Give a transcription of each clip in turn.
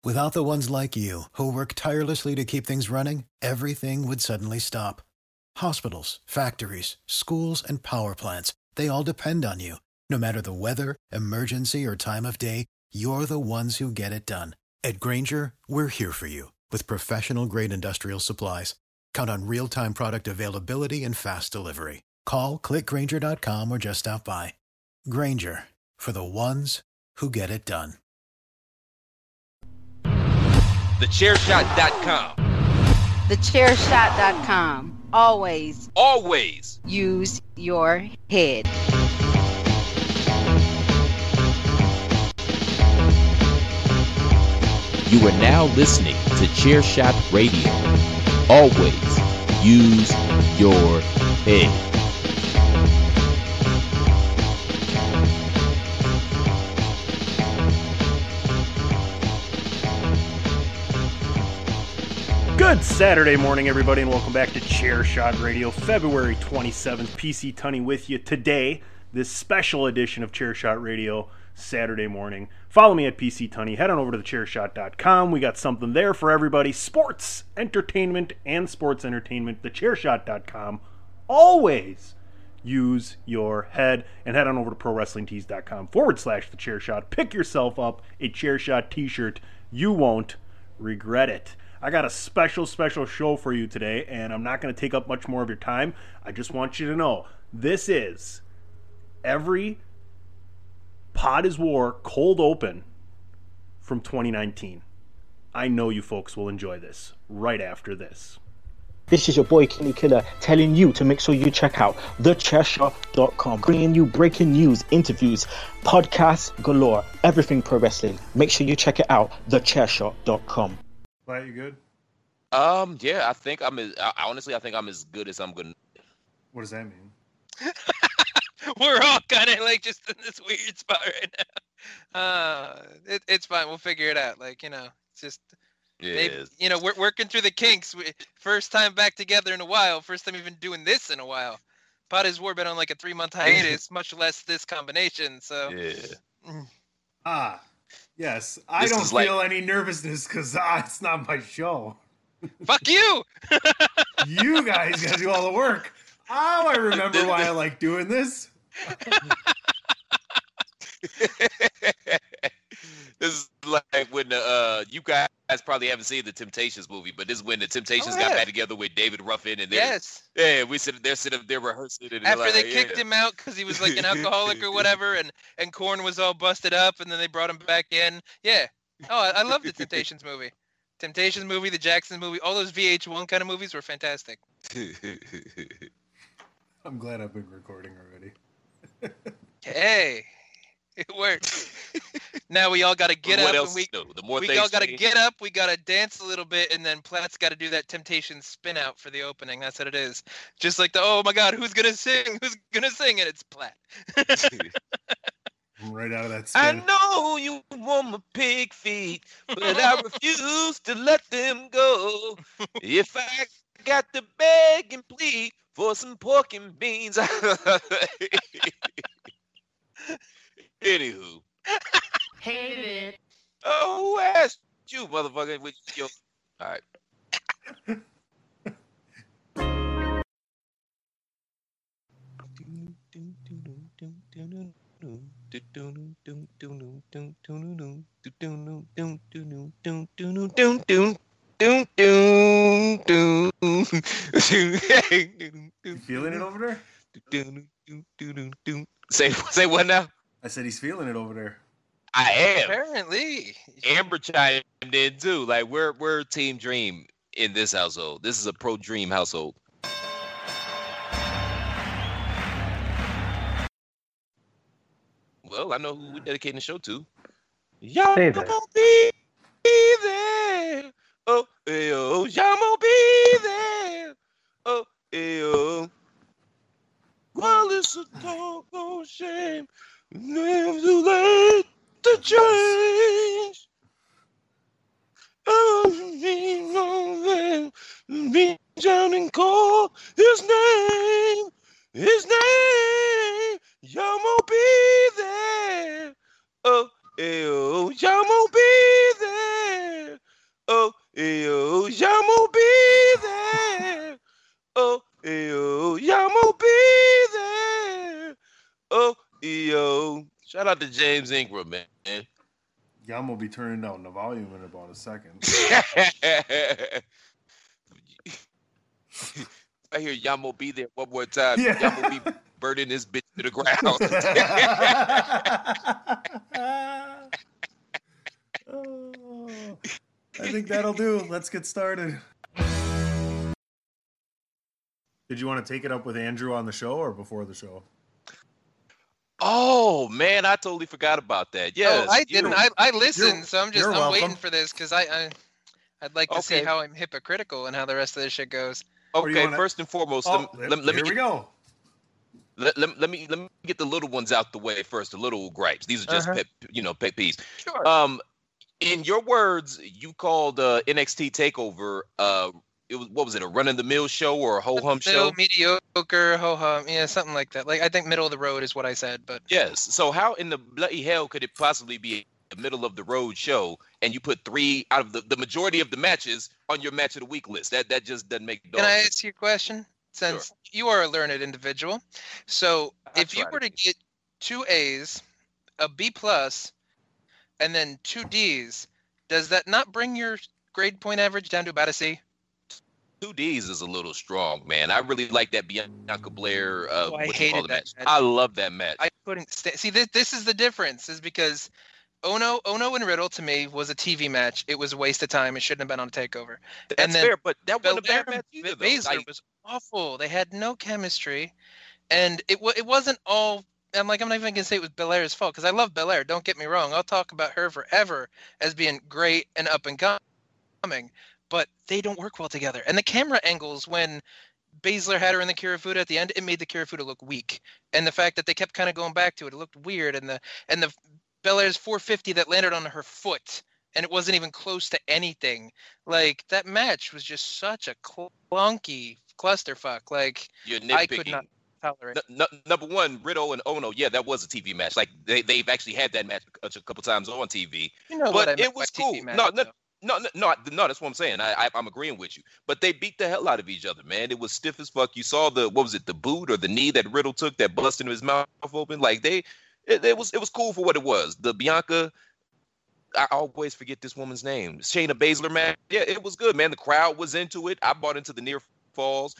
Without the ones like you, who work tirelessly to keep things running, everything would suddenly stop. Hospitals, factories, schools, and power plants, they all depend on you. No matter the weather, emergency, or time of day, you're the ones who get it done. At Grainger, we're here for you with professional-grade industrial supplies. Count on real-time product availability and fast delivery. Call, click Grainger.com, or just stop by. Grainger, for the ones who get it done. TheChairShot.com. TheChairShot.com. Always use your head. You are now listening to Chairshot Radio. Always use your head. Good Saturday morning, everybody, and welcome back to Chairshot Radio, February 27th. PC Tunney with you today, this special edition of Chairshot Radio, Saturday morning. Follow me at PC Tunney. Head on over to thechairshot.com. We got something there for everybody. Sports, entertainment, and sports entertainment. Thechairshot.com. Always use your head. And head on over to prowrestlingtees.com/thechairshot. Pick yourself up a Chairshot t-shirt. You won't regret it. I got a special show for you today, and I'm not going to take up much more of your time. I just want you to know, this is every Pod is War cold open from 2019. I know you folks will enjoy this right after this. This is your boy Kenny Killer telling you to make sure you check out thechairshot.com, bringing you breaking news, interviews, podcasts galore, everything pro wrestling. Make sure you check it out, thechairshot.com. Wyatt, you good? Yeah, I think I'm as good as I'm gonna. What does that mean? We're all kind of like just in this weird spot right now. It's fine. We'll figure it out. Like, it's just, maybe, we're working through the kinks. First time back together in a while. First time even doing this in a while. Pod is War been on like a 3-month hiatus, much less this combination. So yeah. Yes, I don't feel any nervousness because it's not my show. Fuck you! You guys gotta do all the work. Oh, I remember why I like doing this. This is like when you guys probably haven't seen the Temptations movie, but this is when the Temptations got back together with David Ruffin and we sitting there rehearsing it. After they kicked him out because he was like an alcoholic or whatever, and Korn was all busted up, and then they brought him back in. Yeah. Oh, I love the Temptations movie. Temptations movie, the Jackson movie, all those VH1 kind of movies were fantastic. I'm glad I've been recording already. Hey. It works. Now we all got to get up. We all got to get up. We got to dance a little bit, and then Platt's got to do that Temptation spin out for the opening. That's what it is. Just like oh my God, who's gonna sing? Who's gonna sing? And it's Platt. I'm right out of that spin. I know you want my pig feet, but I refuse to let them go. If I got to beg and plead for some pork and beans. Anywho. Hate it. Oh, who asked you, motherfucker? With your... All right. You feeling it over there? Say what now? I said he's feeling it over there. I am. Apparently. Amber chimed in too. Like we're Team Dream in this household. This is a pro Dream household. Well, I know who we're dedicating the show to. Y'all gonna be there. Oh, yo, y'all gonna be there. Oh, yo. Well, it's a doggone shame. Never too late to change. Reach out and call his name. His name. Y'all be there. Oh, y'all be there. Shout out to James Ingram, man. Yam will be turning down the volume in about a second. I hear Yam will be there one more time. Yeah. Yam will be burning this bitch to the ground. Oh, I think that'll do. Let's get started. Did you want to take it up with Andrew on the show or before the show? Oh man, I totally forgot about that. Yes, I didn't. I listened, so I'm waiting for this because I'd like to see how I'm hypocritical and how the rest of this shit goes. Okay, first and foremost, let me go. Let me get the little ones out the way first. The little gripes. These are just pet peeves. Sure. In your words, you called NXT Takeover. It was, what was it, a run-of-the-mill show or a ho-hum show? Mediocre, ho-hum, yeah, something like that. Like I think middle of the road is what I said, but yes. So how in the bloody hell could it possibly be a middle of the road show and you put 3 out of the majority of the matches on your match of the week list? That just doesn't make no sense. Can I ask you a question? Since you are a learned individual, so if you were to get 2 A's, a B+, and then 2 D's, does that not bring your grade point average down to about a C? 2 D's is a little strong, man. I really like that Bianca Belair. I hated that match. I love that match. I couldn't see. This is the difference, is because Ono and Riddle to me was a TV match. It was a waste of time. It shouldn't have been on a takeover. That's fair, but that wasn't a bad match either. Baszler was awful. They had no chemistry, and it wasn't all. I'm not even gonna say it was Belair's fault because I love Belair. Don't get me wrong. I'll talk about her forever as being great and up and coming. But they don't work well together. And the camera angles when Baszler had her in the Kirifuda at the end, it made the Kirifuda look weak. And the fact that they kept kind of going back to it, it looked weird. And the Belair's 450 that landed on her foot, and it wasn't even close to anything. Like, that match was just such a clunky clusterfuck. Like, I could not tolerate it. Number one, Riddle and Ono, yeah, that was a TV match. Like, they've actually had that match a couple times on TV. You know, but it was cool. No, that's what I'm saying. I'm agreeing with you. But they beat the hell out of each other, man. It was stiff as fuck. You saw the boot or the knee that Riddle took that busted his mouth open. Like it was cool for what it was. The Bianca, I always forget this woman's name. Shayna Baszler, man. Yeah, it was good, man. The crowd was into it. I bought into the near falls.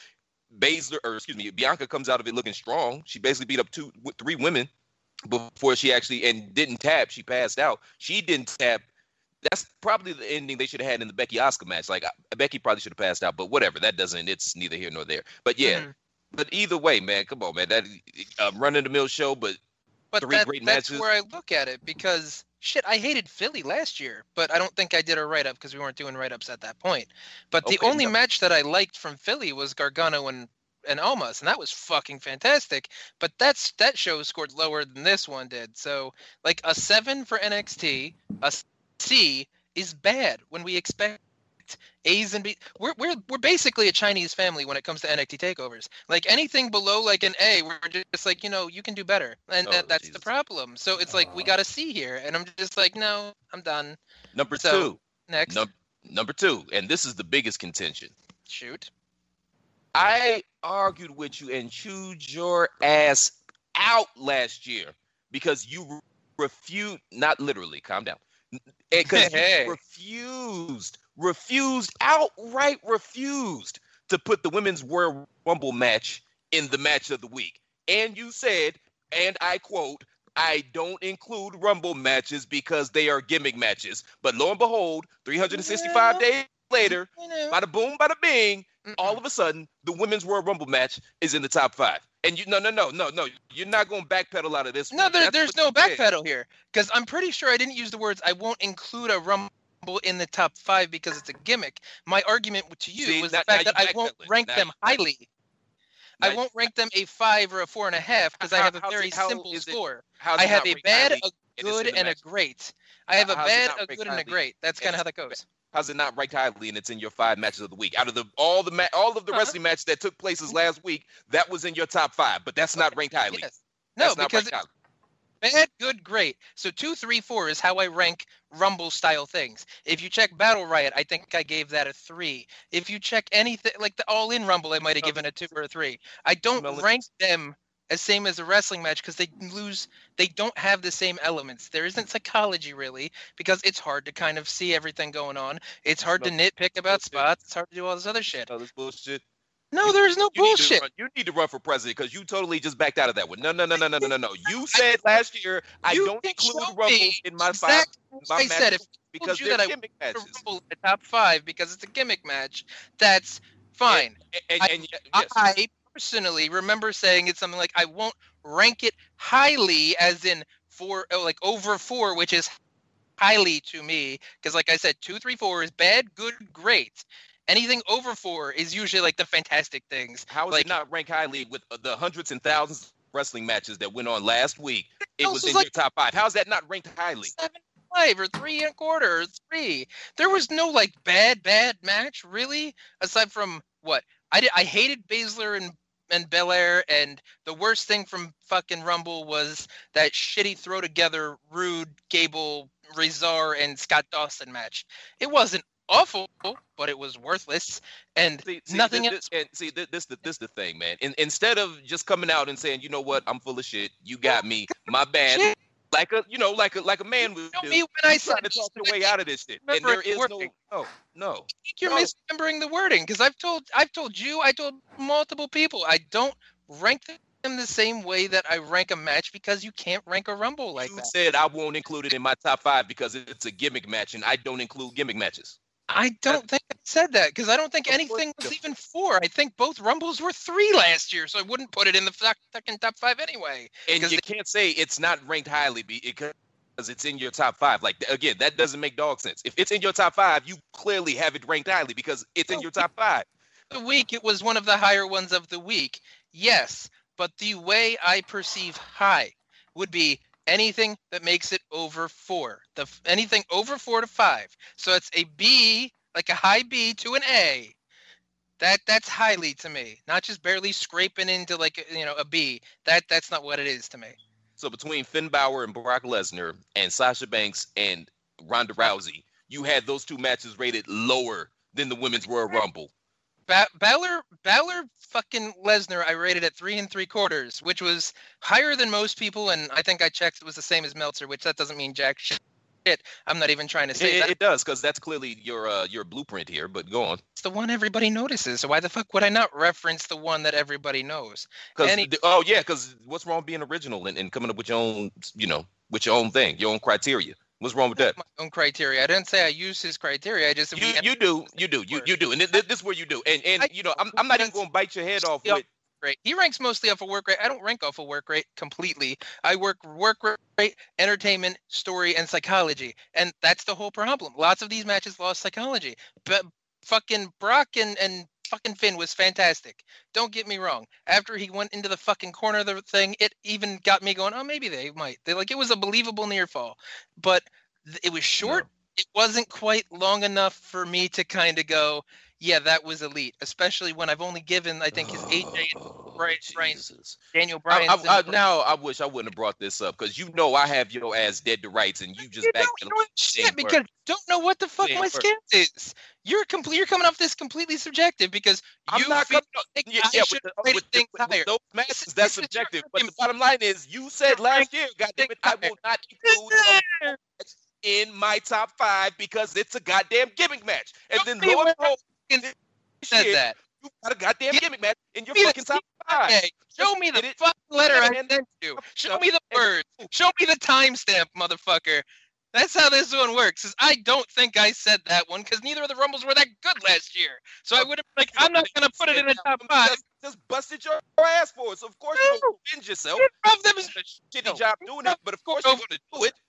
Bianca comes out of it looking strong. She basically beat up 3 women before she actually and didn't tap. She passed out. She didn't tap. That's probably the ending they should have had in the Becky Asuka match. Like, Becky probably should have passed out, but whatever. It's neither here nor there. But yeah, but either way, man, come on, man. That run-of-the-mill show, but 3 great matches. That's where I look at it because, shit, I hated Philly last year, but I don't think I did a write-up because we weren't doing write-ups at that point. But the only match that I liked from Philly was Gargano and Almas, and that was fucking fantastic. But that show scored lower than this one did. So, like, a 7 for NXT, a C is bad when we expect A's and B. We're basically a Chinese family when it comes to NXT takeovers. Like anything below like an A, we're just like, you can do better, and that's the problem. So it's like we got a C here, and I'm just like, no, I'm done. Number 2. Next. Number 2, and this is the biggest contention. Shoot. I argued with you and chewed your ass out last year because you not literally, calm down. Because you outright refused to put the Women's Royal Rumble match in the match of the week. And you said, and I quote, I don't include Rumble matches because they are gimmick matches. But lo and behold, 365 days later, bada boom, bada bing, all of a sudden, the Women's Royal Rumble match is in the top 5. And no, you're not going to backpedal out of this. No, there's no backpedal here. Because I'm pretty sure I didn't use the words, I won't include a Rumble in the top 5 because it's a gimmick. My argument to you was the fact that I won't rank them highly. I won't rank them a 5 or a 4.5 because I have a very simple score. I have a bad, a good, and a great. I have a bad, a good, and a great. That's kind of how that goes. How's it not ranked highly and it's in your 5 matches of the week? Out of all of the wrestling matches that took places last week, that was in your top 5, but that's not ranked highly. Yes. No, because bad, good, great. So 2, 3, 4 is how I rank Rumble style things. If you check Battle Riot, I think I gave that a 3. If you check anything like the All In Rumble, I might have given a 2 or a 3. I don't rank them as same as a wrestling match because they don't have the same elements. There isn't psychology really because it's hard to kind of see everything going on. It's hard to nitpick about spots. It's hard to do all this other shit. Oh, this bullshit. No, there's no bullshit. You need to run for president because you totally just backed out of that one. No. You said last year I don't include Rumble in my five. I said if because you that I want to Rumble in the top 5 because it's a gimmick match, that's fine. I personally remember saying it's something like I won't rank it highly, as in over 4, which is highly to me because, like I said, 2, 3, 4 is bad, good, great. Anything over 4 is usually like the fantastic things. How is it not ranked highly with the hundreds and thousands of wrestling matches that went on last week? It was in your top 5. How is that not ranked highly? 7.5 or 3 1/4 or 3. There was no like bad match really, aside from what I hated Baszler and Belair, and the worst thing from fucking Rumble was that shitty throw together Rude, Gable, Rezar, and Scott Dawson match. It wasn't awful, but it was worthless, and nothing else. This the thing, man. Instead of just coming out and saying, you know what, I'm full of shit. You got me. My bad. Shit. Like a man would do. Me when I said to talk your way out of this shit, and there is no. I think you're misremembering the wording because I've told you, I told multiple people, I don't rank them the same way that I rank a match because you can't rank a Rumble like that. You said I won't include it in my top 5 because it's a gimmick match, and I don't include gimmick matches. I don't think I said that because I don't think anything was even 4. I think both Rumbles were 3 last year, so I wouldn't put it in the second top 5 anyway. And you can't say it's not ranked highly because it's in your top 5. Like, again, that doesn't make dog sense. If it's in your top 5, you clearly have it ranked highly because it's in your top 5. The week, it was one of the higher ones of the week. Yes, but the way I perceive high would be anything that makes it over 4. Anything over 4 to 5. So it's a B, like a high B to an A. That's highly to me. Not just barely scraping into like a B. That's not what it is to me. So between Finn Balor and Brock Lesnar and Sasha Banks and Ronda Rousey, you had those 2 matches rated lower than the Women's Royal Rumble. Balor fucking Lesnar I rated at 3 3/4, which was higher than most people, and I think I checked it was the same as Meltzer, which that doesn't mean jack shit. I'm not even trying to say that. It does, because that's clearly your blueprint here, but go on. It's the one everybody notices, so why the fuck would I not reference the one that everybody knows? Because what's wrong with being original and coming up with your own, with your own thing, your own criteria? What's wrong with that? My own criteria. I didn't say I use his criteria. I just you do, and this is where you do. And I'm not even going to bite your head off with. Rate. He ranks mostly off of work rate. I don't rank off of work rate completely. I work rate, entertainment, story, and psychology, and that's the whole problem. Lots of these matches lost psychology, but fucking Brock and fucking Finn was fantastic. Don't get me wrong. After he went into the fucking corner of the thing, it even got me going, oh, maybe they might. It was a believable near fall. But it was short. No. It wasn't quite long enough for me to kind of go, yeah, that was elite. Especially when I've only given, I think, his AJ and Daniel Bryan. Now I wish I wouldn't have brought this up because I have your ass dead to rights and you just back to shit because you don't know what the fuck my stance is. You're coming off this completely subjective because I'm not coming up. With those matches, that's subjective. But the bottom line is, you said last year, goddamn it, I will not include in my top 5 because it's a goddamn gimmick match. And then lo and behold, said that you got a goddamn gimmick match in your fucking top 5. Okay. Show me the fucking letter I sent you. Show me the words. Show me the timestamp, motherfucker. That's how this one works. I don't think I said that one because neither of the Rumbles were that good last year. So I would have I'm not gonna put it in the top 5. Just busted your ass for it. So of course you're gonna defend yourself. You did a shitty job doing it, but of course you're gonna do it.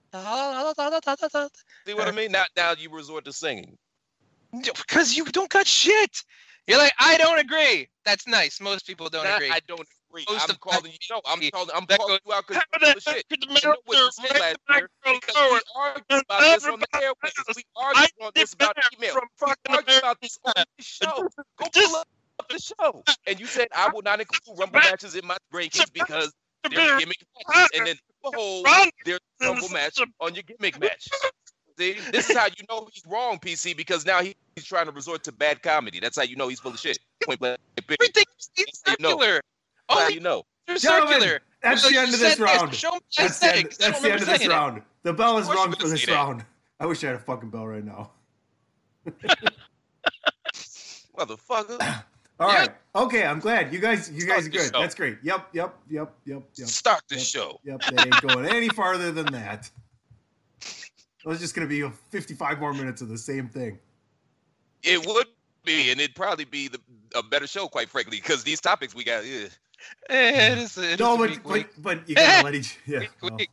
See what I mean? Now you resort to singing. Because you don't got shit. You're like, I don't agree. That's nice. Most people don't agree. I don't agree. I'm calling you out because you're shit. You know what you said last year? Because we argued about this on the airwaves. We argued on this about email. We argued about this on the show. Go pull up the show. And you said I will not include Rumble matches in my rankings because they're gimmick matches. And then behold, there's a Rumble match on your gimmick match. See, this is how you know he's wrong, PC, because now he's trying to resort to bad comedy. That's how you know he's full of shit. Point blank. Everything's circular. That's how you know. circular. That's the end of this round. That's the end of this round. The bell is rung for this round. I wish I had a fucking bell right now. Motherfucker. All right. Okay, I'm glad. You guys are good. That's great. Yep. Start the show. Yep, they ain't going any farther than that. It was just going to be 55 more minutes of the same thing. It would be, and it'd probably be a better show, quite frankly, because these topics we got. It is but you gotta let each. Yeah.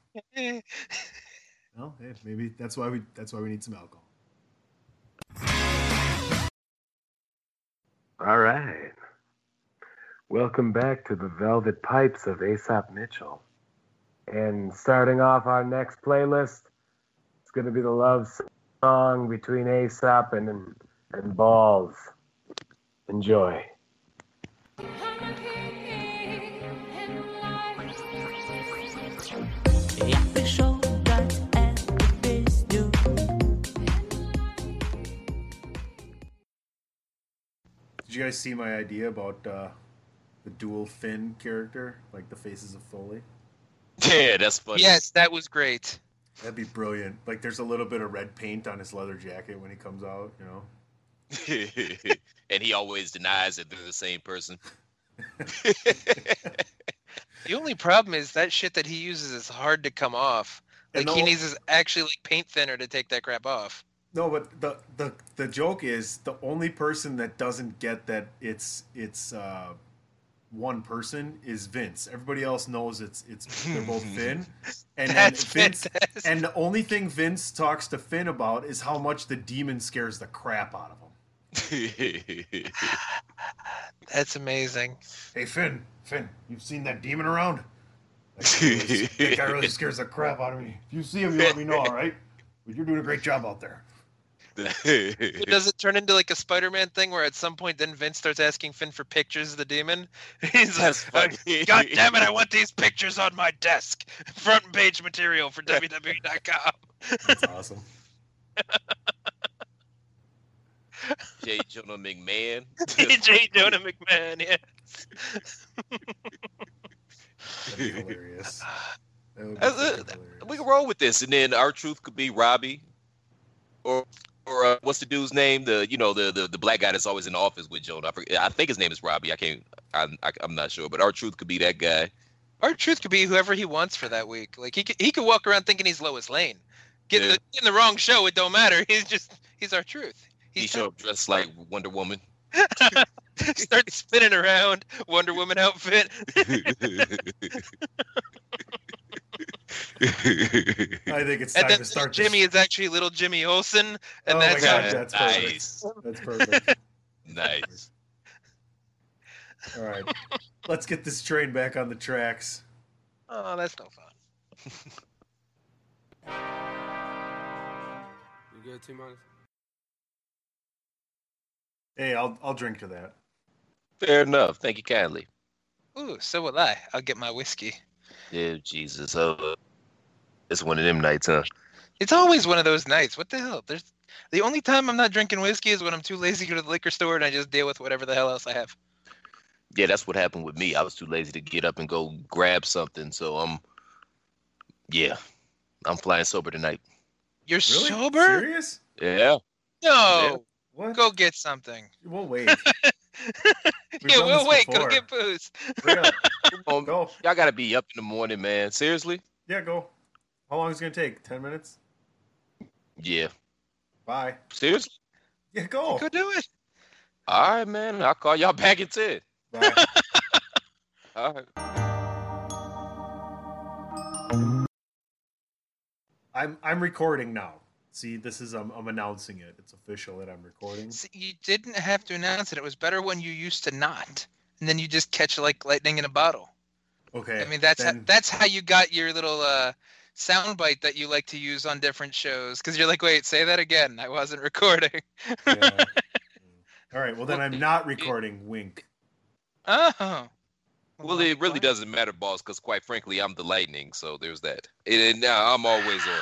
Well, hey, maybe that's why we need some alcohol. All right. Welcome back to the Velvet Pipes of Aesop Mitchell. And starting off our next playlist, it's going to be the love song between Aesop and Balls. Enjoy. Did you guys see my idea about the dual fin character, like the Faces of Foley? Yeah, that's funny. Yes, that was great. That'd be brilliant. Like, there's a little bit of red paint on his leather jacket when he comes out, you know? And he always denies that they're the same person. The only problem is that shit that he uses is hard to come off. Like, he needs actually like paint thinner to take that crap off. No, but the joke is the only person that doesn't get that it's one person is Vince. Everybody else knows they're both Finn. And That's Vince, fantastic. and the only thing Vince talks to Finn about is how much the demon scares the crap out of him. That's amazing. Hey Finn, you've seen that demon around? That guy really scares the crap out of me. If you see him, you let me know, all right? But you're doing a great job out there. Does it turn into like a Spider-Man thing where at some point then Vince starts asking Finn for pictures of the demon? He's like, God damn it, I want these pictures on my desk. Front page material for WWE.com. That's awesome. J. Jonah McMahon. J. Jonah McMahon, yes. That'd be hilarious. We can roll with this, and then our truth could be Robbie, or what's the dude's name? The black guy that's always in the office with Jonah. I think his name is Robbie. I'm not sure, but our truth could be that guy. Our truth could be whoever he wants for that week. Like he could walk around thinking he's Lois Lane. Get in the wrong show, it don't matter. He's our truth. He show up dressed like Wonder Woman. Start spinning around, Wonder Woman outfit. I think it's time to start. Jimmy is actually little Jimmy Olsen, and that's perfect. Nice. That's perfect. Nice. All right, let's get this train back on the tracks. Oh, that's no fun. You good, T-Minus? Hey, I'll drink to that. Fair enough. Thank you kindly. Ooh, so will I. I'll get my whiskey. Yeah, Jesus. It's one of them nights, huh? It's always one of those nights. What the hell? The only time I'm not drinking whiskey is when I'm too lazy to go to the liquor store and I just deal with whatever the hell else I have. Yeah, that's what happened with me. I was too lazy to get up and go grab something, so I'm flying sober tonight. You're really? sober? Serious? Yeah. No. Yeah. What? Go get something. We'll wait. We'll wait. Go get booze. Go. Y'all gotta be up in the morning, man. Seriously? Yeah, go. How long is it gonna take? 10 minutes? Yeah. Bye. Seriously? Yeah, go. Go do it. All right, man. I'll call y'all back at 10. Bye. All right. I'm recording now. See, this is I'm announcing it. It's official that I'm recording. See, you didn't have to announce it. It was better when you used to not, and then you just catch like lightning in a bottle. Okay. I mean, that's how you got your little soundbite that you like to use on different shows. Because you're like, wait, say that again. I wasn't recording. Yeah. All right. Well, then I'm not recording. Wink. Oh. Well, it really doesn't matter, boss, because quite frankly, I'm the lightning. So there's that. And now I'm always on.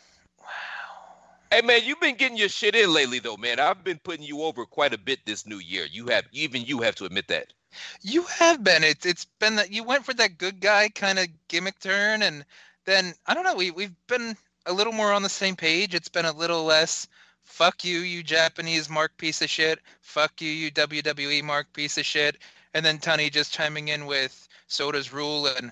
Hey, man, you've been getting your shit in lately, though, man. I've been putting you over quite a bit this new year. You have to admit that. You have been. It's been that you went for that good guy kind of gimmick turn, and then I don't know. We've been a little more on the same page. It's been a little less. Fuck you, you Japanese mark piece of shit. Fuck you, you WWE mark piece of shit. And then Tunney just chiming in with Soda's Rule and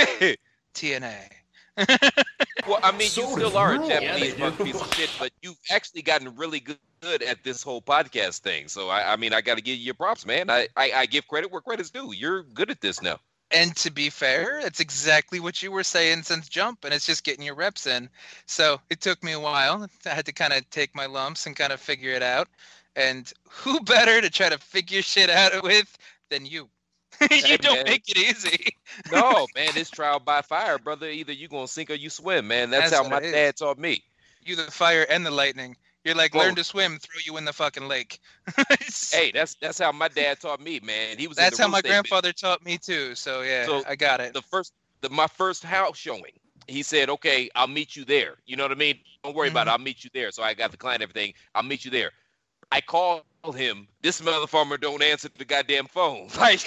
TNA. Well, I mean, you still are a Japanese mark piece of shit, but you've actually gotten really good at this whole podcast thing. So, I mean, I got to give you your props, man. I give credit where credit's due. You're good at this now. And to be fair, it's exactly what you were saying since Jump, and it's just getting your reps in. So it took me a while. I had to kind of take my lumps and kind of figure it out. And who better to try to figure shit out with than you? You don't make it easy. No, man, it's trial by fire, brother. Either you gonna sink or you swim, man. That's how my dad taught me. You the fire and the lightning. You're like, learn to swim, throw you in the fucking lake. Hey, that's how my dad taught me, man. He was. That's how my grandfather taught me too. So yeah, so I got it. My first house showing, he said, "Okay, I'll meet you there." You know what I mean? Don't worry about it. I'll meet you there. So I got the client, everything. I'll meet you there. I called him. This motherfucker don't answer the goddamn phone. Like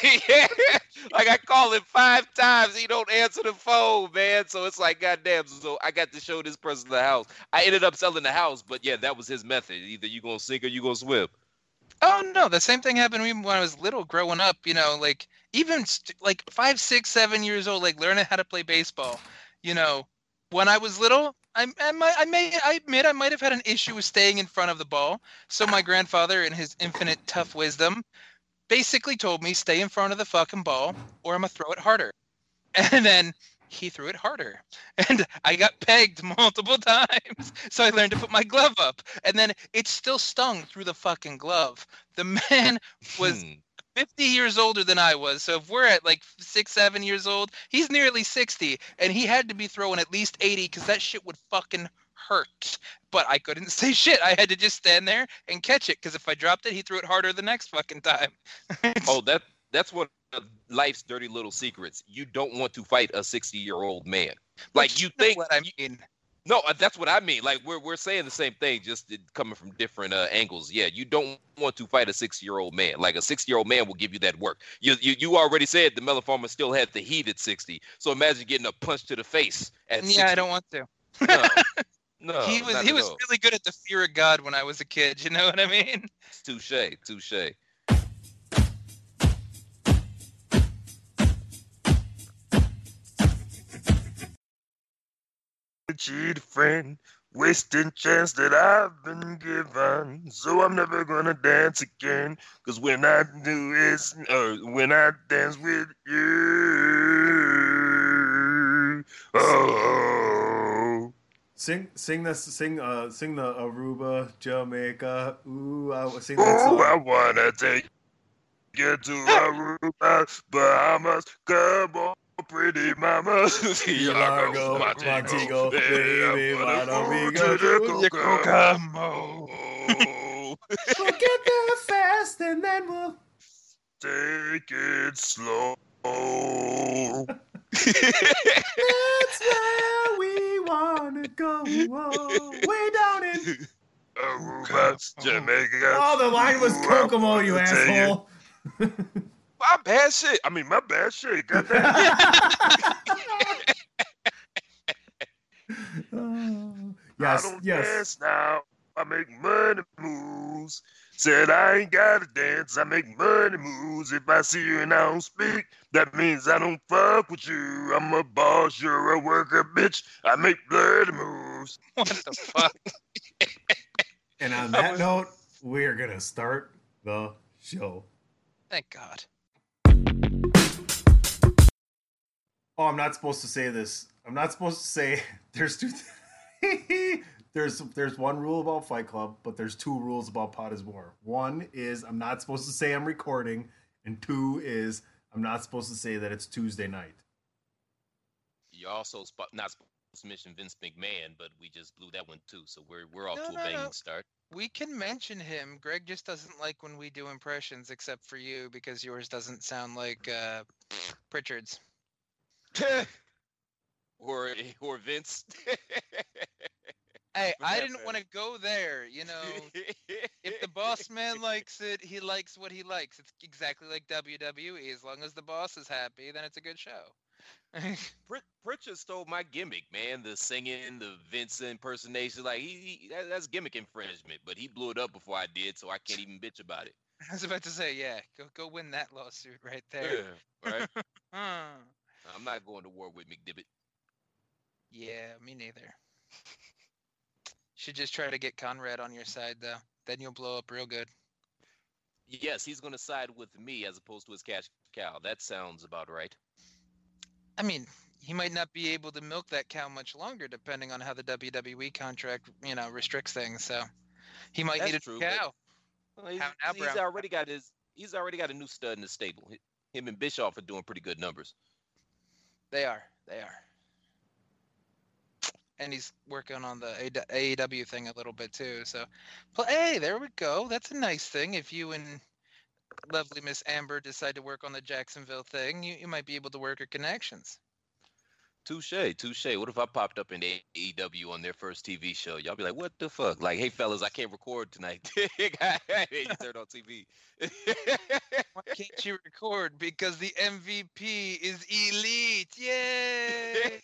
I call him 5 times. He don't answer the phone, man. So it's like, goddamn. So I got to show this person the house. I ended up selling the house, but yeah, that was his method. Either you gonna sink or you gonna swim. Oh no, the same thing happened to me when I was little, growing up. You know, like even like 5, 6, 7 years old, like learning how to play baseball. You know, when I was little, I admit I might have had an issue with staying in front of the ball. So my grandfather, in his infinite tough wisdom, basically told me, stay in front of the fucking ball or I'm going to throw it harder. And then he threw it harder. And I got pegged multiple times. So I learned to put my glove up. And then it still stung through the fucking glove. The man was 50 years older than I was. So if we're at like 6, 7 years old, he's nearly 60. And he had to be throwing at least 80 because that shit would fucking hurt. But I couldn't say shit. I had to just stand there and catch it because if I dropped it, he threw it harder the next fucking time. Oh, that's one of life's dirty little secrets. You don't want to fight a 60-year-old man. Like, you think what I mean. No, that's what I mean. Like, we're saying the same thing, just coming from different angles. Yeah, you don't want to fight a 60-year-old man. Like, a 60-year-old man will give you that work. You already said the Miller Farmer still had the heat at 60. So imagine getting a punch to the face at 60. Yeah, I don't want to. No, he was really good at the fear of God when I was a kid. You know what I mean? Touche. Cheat friend, wasting chance that I've been given, so I'm never gonna dance again. Cause when I do is, when I dance with you, oh. Sing the Aruba, Jamaica. Ooh, I sing that song. I wanna take you to Aruba, Bahamas, come on. Pretty mama, Largo, Montego, baby, why don't we go to Kokomo? We'll get there fast and then we'll take it slow. That's where we wanna go, way down in Aruba, Jamaica. Oh, the line was Kokomo, you asshole. My bad shit. Got that? Yes, I don't dance now. I make money moves. Said I ain't gotta dance. I make money moves. If I see you and I don't speak, that means I don't fuck with you. I'm a boss. You're a worker, bitch. I make bloody moves. What the fuck? And on that note, we're gonna start the show. Thank God. Oh, I'm not supposed to say this. I'm not supposed to say there's two. There's one rule about Fight Club, but there's 2 rules about Pot is War. 1 is I'm not supposed to say I'm recording, and 2 is I'm not supposed to say that it's Tuesday night. You also not supposed to mention Vince McMahon, but we just blew that one too, so we're off to a banging start. We can mention him. Greg just doesn't like when we do impressions, except for you, because yours doesn't sound like Pritchard's. or Vince. Hey, I didn't want to go there. You know, if the boss man likes it, he likes what he likes. It's exactly like WWE. As long as the boss is happy, then it's a good show. Pritchard stole my gimmick, man. The singing, the Vince impersonation, like that's gimmick infringement. But he blew it up before I did, so I can't even bitch about it. I was about to say, yeah, go win that lawsuit right there. Yeah, right. I'm not going to war with McDibbit. Yeah, me neither. Should just try to get Conrad on your side, though. Then you'll blow up real good. Yes, he's going to side with me as opposed to his cash cow. That sounds about right. I mean, he might not be able to milk that cow much longer, depending on how the WWE contract, restricts things. So he might need a cow. Well, he's already got a new stud in the stable. Him and Bischoff are doing pretty good numbers. They are. And he's working on the AEW thing a little bit too. So, hey, there we go. That's a nice thing. If you and lovely Miss Amber decide to work on the Jacksonville thing, you might be able to work your connections. Touche. What if I popped up in AEW on their first TV show? Y'all be like, what the fuck? Like, hey, fellas, I can't record tonight. You turn on TV. Why can't you record? Because the MVP is elite. Yay!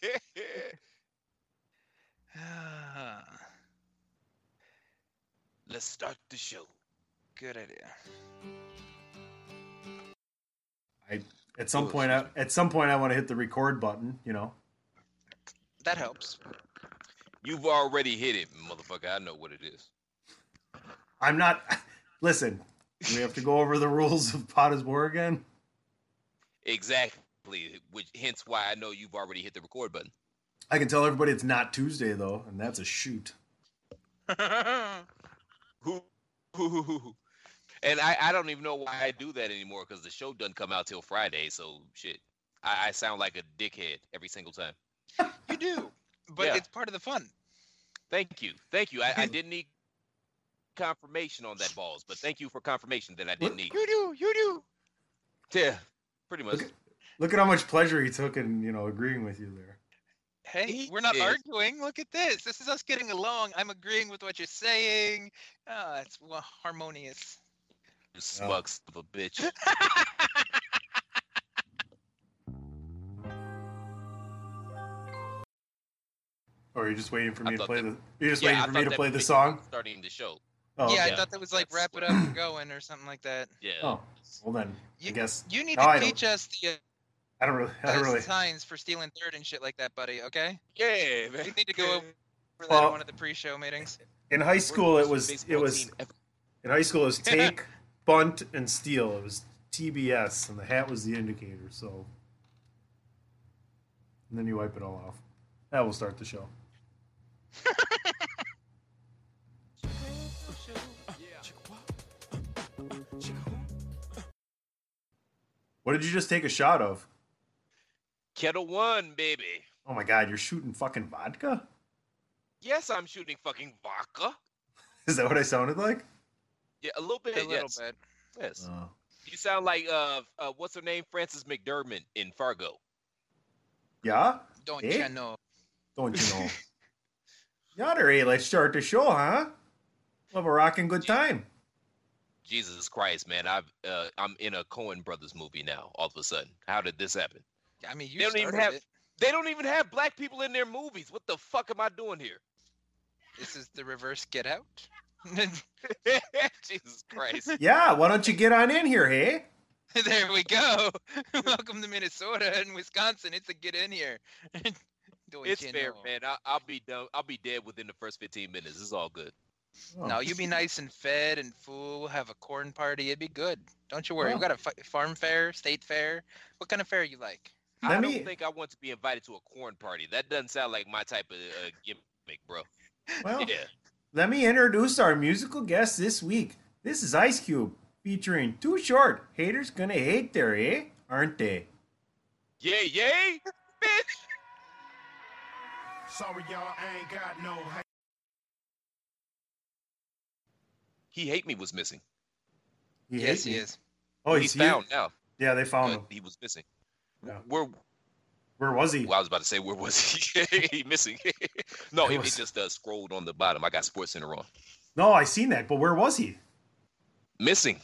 Let's start the show. Good idea. At some point, I want to hit the record button. That helps. You've already hit it, motherfucker. I know what it is. I'm not. Listen, we have to go over the rules of Potter's War again. Exactly. Hence why I know you've already hit the record button. I can tell everybody it's not Tuesday though, and that's a shoot. And I don't even know why I do that anymore because the show doesn't come out till Friday. So shit, I sound like a dickhead every single time. You do, but it's part of the fun. Thank you. I didn't need confirmation on that, balls, but thank you for confirmation that I didn't need. You do. Yeah, pretty much. Look at how much pleasure he took in agreeing with you there. Hey, we're not arguing. Look at this. This is us getting along. I'm agreeing with what you're saying. It's harmonious. You smug son of a bitch. Or are you just waiting for me to play the? You're just waiting for me to play the song. Starting the show. Oh, yeah, I thought that was like wrap it up and going or something like that. Yeah. Oh, well then, I guess you need to teach us the. I don't really. Signs for stealing third and shit like that, buddy. Okay. Yeah, man. We need to go over that at one of the pre-show meetings. In high school, it was. In high school, it was take, bunt, and steal. It was TBS, and the hat was the indicator. So, and then you wipe it all off. That will start the show. What did you just take a shot of? Kettle One, baby. Oh my God, you're shooting fucking vodka? Yes, I'm shooting fucking vodka. Is that what I sounded like? Yeah, a little bit. A little bit. Yes. You sound like what's her name? Frances McDermott in Fargo. Yeah? Don't you know? Don't you know? Yadder, let's start the show, huh? We'll have a rocking good time. Jesus Christ, man! I'm in a Coen Brothers movie now. All of a sudden, how did this happen? I mean, they don't even have black people in their movies. What the fuck am I doing here? This is the reverse Get Out. Jesus Christ! Yeah, why don't you get on in here, hey? There we go. Welcome to Minnesota and Wisconsin. It's a get in here. It's fair, man. I'll be done. I'll be dead within the first 15 minutes. It's all good. Oh. No, you be nice and fed and full. We'll have a corn party. It'd be good. Don't you worry. We got a farm fair, state fair. What kind of fair you like? I don't think I want to be invited to a corn party. That doesn't sound like my type of gimmick, bro. Well, let me introduce our musical guest this week. This is Ice Cube featuring Too Short. Haters gonna hate there, eh? Aren't they? Yay, bitch! Sorry, y'all, I ain't got no hate. He Hate Me was missing. Yes, he is. Oh, he's found now. Yeah, they found him. He was missing. Yeah. Where was he? Well, I was about to say, where was he? He missing. No, it just scrolled on the bottom. I got SportsCenter on. No, I seen that, but where was he? Missing.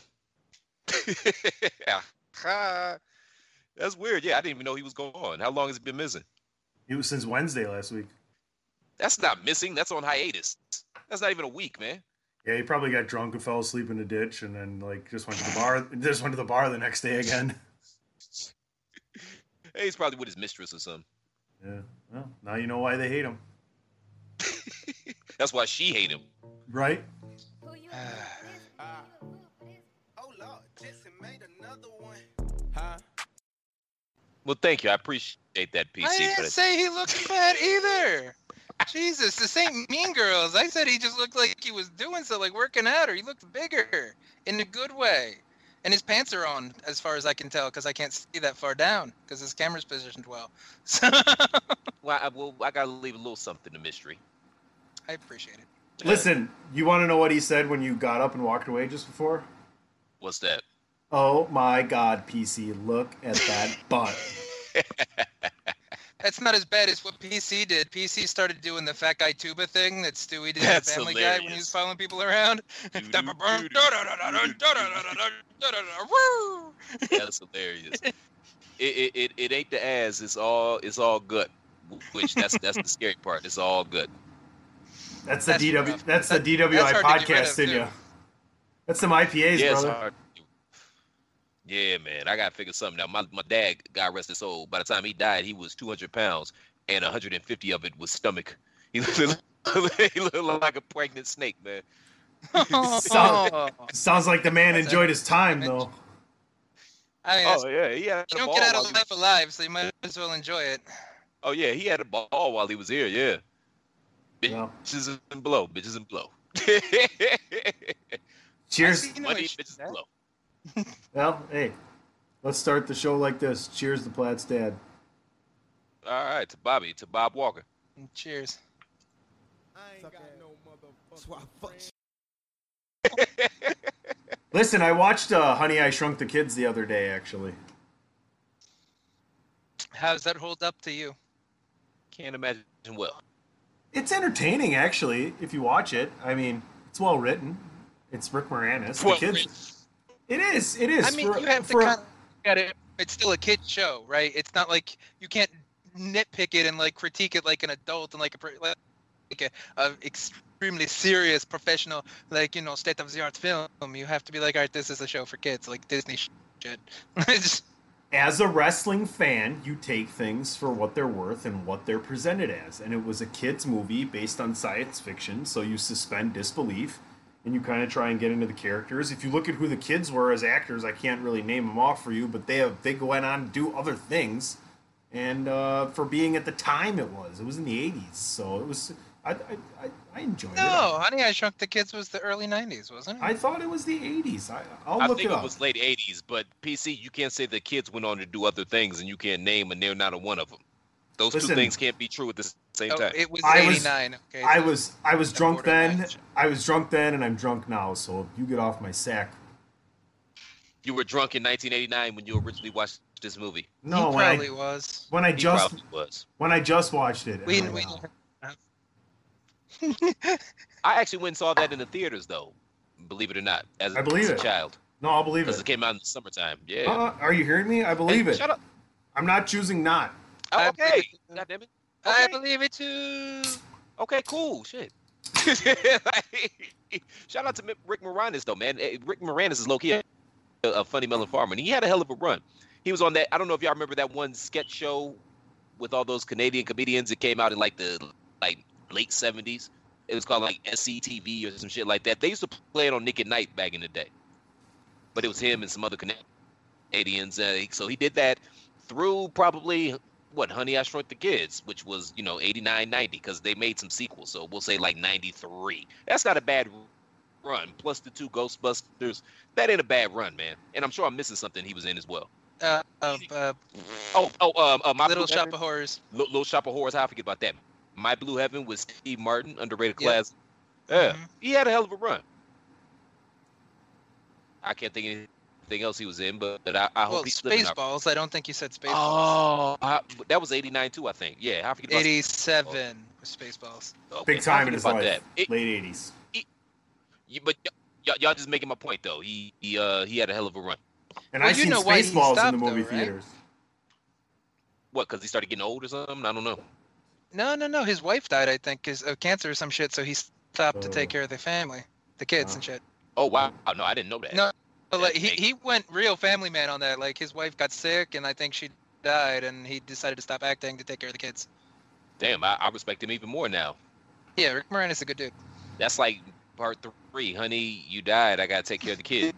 That's weird. Yeah, I didn't even know he was gone. How long has he been missing? He was since Wednesday last week. That's not missing. That's on hiatus. That's not even a week, man. Yeah, he probably got drunk and fell asleep in a ditch, and then like just went to the bar. Just went to the bar the next day again. Hey, he's probably with his mistress or something. Yeah. Well, now you know why they hate him. That's why she hate him. Right. Well, thank you. I appreciate that, PC. I didn't say he looked fat either. Jesus, this ain't Mean Girls. I said he just looked like he was doing something, like working out, or he looked bigger in a good way. And his pants are on, as far as I can tell, because I can't see that far down, because his camera's positioned well. So Well, I got to leave a little something to mystery. I appreciate it. Listen, you want to know what he said when you got up and walked away just before? What's that? Oh my God, PC, look at that butt. That's not as bad as what PC did. PC started doing the fat guy tuba thing that Stewie did in Family Guy when he was following people around. That's hilarious. It ain't the ass. It's all good. Which that's the scary part. It's all good. That's the DW. That's the DWI podcast in you. That's some IPAs, brother. Yeah, man, I gotta figure something out. My dad, God rest his soul, by the time he died, he was 200 pounds, and 150 of it was stomach. He looked like a pregnant snake, man. Sounds like the man enjoyed his time, though. I mean, he had you don't get out of life alive, so you might as well enjoy it. Oh yeah, he had a ball while he was here. Yeah, bitches and blow, bitches and blow. Cheers. Money, bitches and blow. Well, hey, let's start the show like this. Cheers to Platt's dad. All right, to Bobby, to Bob Walker. Cheers. I ain't got no motherfucker. Listen, I watched Honey, I Shrunk the Kids the other day, actually. How does that hold up to you? Can't imagine well. It's entertaining, actually, if you watch it. I mean, it's well written. It's Rick Moranis. The kids. It is. I mean, you have to kind of get it. It's still a kid's show, right? It's not like you can't nitpick it and like critique it like an adult and like a extremely serious professional, like, you know, state of the art film. You have to be like, all right, this is a show for kids, like Disney shit. As a wrestling fan, you take things for what they're worth and what they're presented as. And it was a kid's movie based on science fiction, so you suspend disbelief. And you kind of try and get into the characters. If you look at who the kids were as actors, I can't really name them off for you, but they went on to do other things. And for being at the time it was in the 80s, so it was. I enjoyed it. No, Honey, I Shrunk the Kids was the early 90s, wasn't it? I thought it was the 80s. I'll look it up. I think it was late 80s, but PC, you can't say the kids went on to do other things and you can't name, and they're not one of them. Those two things can't be true at the same time. It was 89. Okay, I was drunk then. I was drunk then, and I'm drunk now. So you get off my sack. You were drunk in 1989 when you originally watched this movie. No, he probably was. When I just watched it. I actually went and saw that in the theaters, though. Believe it or not, as a child. No, I'll believe it. Because it came out in the summertime. Yeah. Are you hearing me? I believe it. Shut up. I'm not choosing not. Oh, okay. God damn it. Okay. I believe it too. Okay, cool. Shit. Shout out to Rick Moranis, though, man. Rick Moranis is low-key a funny melon farmer, and he had a hell of a run. He was on that. I don't know if y'all remember that one sketch show with all those Canadian comedians. It came out in like the late 70s. It was called like SCTV or some shit like that. They used to play it on Nick at Night back in the day. But it was him and some other Canadians. So he did that through probably, Honey, I Shrunk the Kids, which was, 89, 90, because they made some sequels. So we'll say like 93. That's not a bad run. Plus the 2 Ghostbusters. That ain't a bad run, man. And I'm sure I'm missing something he was in as well. My Little Shop of Horrors. Little Shop of Horrors. How I forget about that? My Blue Heaven with Steve Martin, underrated class. Yeah, He had a hell of a run. I can't think of anything else he was in, but I hope he's Spaceballs. I don't think you said Spaceballs. Oh, that was 89 too, I think. Yeah, I forget about 87 was Spaceballs. Okay, big time in his life. Late 80s. But Y'all just making my point though. He had a hell of a run. And I've seen Spaceballs in the movie theaters. What? Because he started getting old or something? I don't know. No. His wife died, I think, of cancer or some shit. So he stopped to take care of the family, the kids and shit. Oh wow! No, I didn't know that. No, but like he went real family man on that. Like his wife got sick, and I think she died, and he decided to stop acting to take care of the kids. Damn, I respect him even more now. Yeah, Rick Moranis is a good dude. That's like part 3. Honey, you died. I gotta take care of the kid.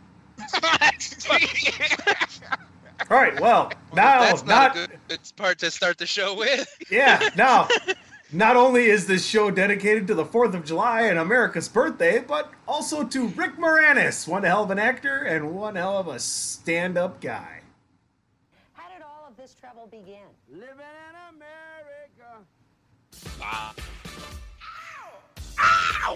All right. Well, now that's not a good part to start the show with. Yeah. Now, not only is this show dedicated to the 4th of July and America's birthday, but also to Rick Moranis, one hell of an actor and one hell of a stand-up guy. How did all of this trouble begin? Living in America. Ow! Ow!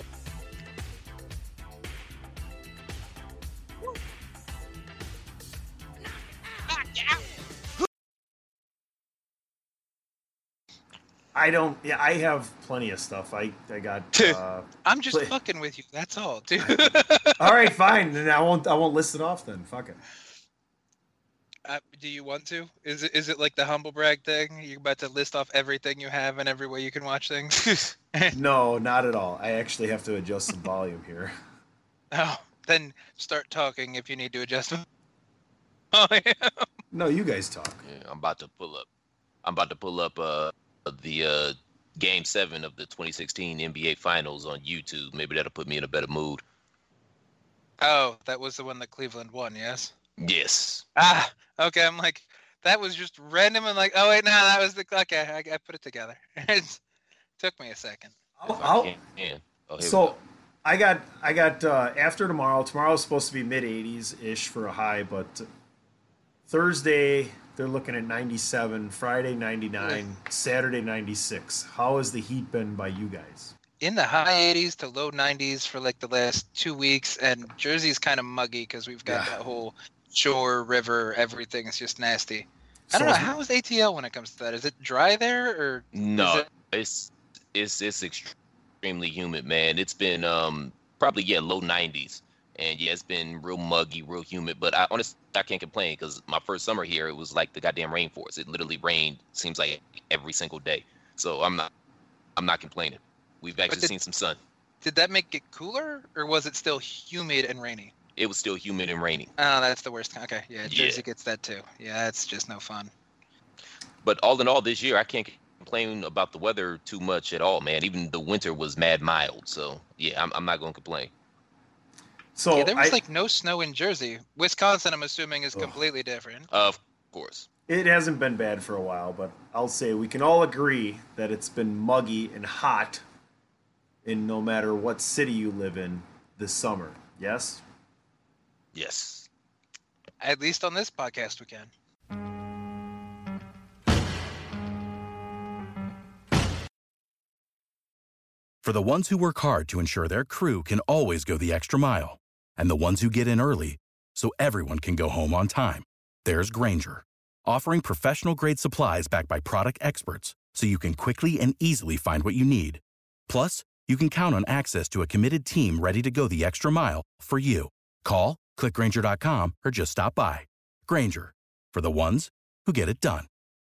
I have plenty of stuff. I got. I'm just fucking with you. That's all, dude. All right, fine. Then I won't list it off. Then fuck it. Do you want to? Is it like the humble brag thing? You're about to list off everything you have and every way you can watch things? No, not at all. I actually have to adjust the volume here. Oh, then start talking if you need to adjust. Oh, yeah. No, you guys talk. Yeah, I'm about to pull up the Game 7 of the 2016 NBA Finals on YouTube. Maybe that'll put me in a better mood. Oh, that was the one that Cleveland won, yes? Yes. Ah, okay. I'm like, that was just random. I'm like, oh wait, no, that was the. Okay, I put it together. It took me a second. I got after tomorrow. Tomorrow's supposed to be mid-80s ish for a high, but Thursday they're looking at 97. Friday 99. Saturday 96. How has the heat been by you guys? In the high 80s to low 90s for like the last 2 weeks, and Jersey's kind of muggy because we've got that whole shore, river, everything is just nasty. I don't know, how is ATL when it comes to that? Is it dry there or no? It's extremely humid, man. It's been probably low 90s, and it's been real muggy, real humid. But I honestly can't complain because my first summer here it was like the goddamn rainforest. It literally rained seems like every single day. So I'm not complaining. We've actually seen some sun. Did that make it cooler, or was it still humid and rainy? It was still humid and rainy. Oh, that's the worst. Okay, yeah, Jersey gets that too. Yeah, it's just no fun. But all in all, this year, I can't complain about the weather too much at all, man. Even the winter was mad mild, so yeah, I'm not going to complain. So there was like no snow in Jersey. Wisconsin, I'm assuming, is completely different. Of course. It hasn't been bad for a while, but I'll say we can all agree that it's been muggy and hot in no matter what city you live in this summer. Yes? Yes. At least on this podcast we can. For the ones who work hard to ensure their crew can always go the extra mile, and the ones who get in early so everyone can go home on time, there's Grainger, offering professional-grade supplies backed by product experts so you can quickly and easily find what you need. Plus, you can count on access to a committed team ready to go the extra mile for you. Call, click Grainger.com, or just stop by. Grainger, for the ones who get it done.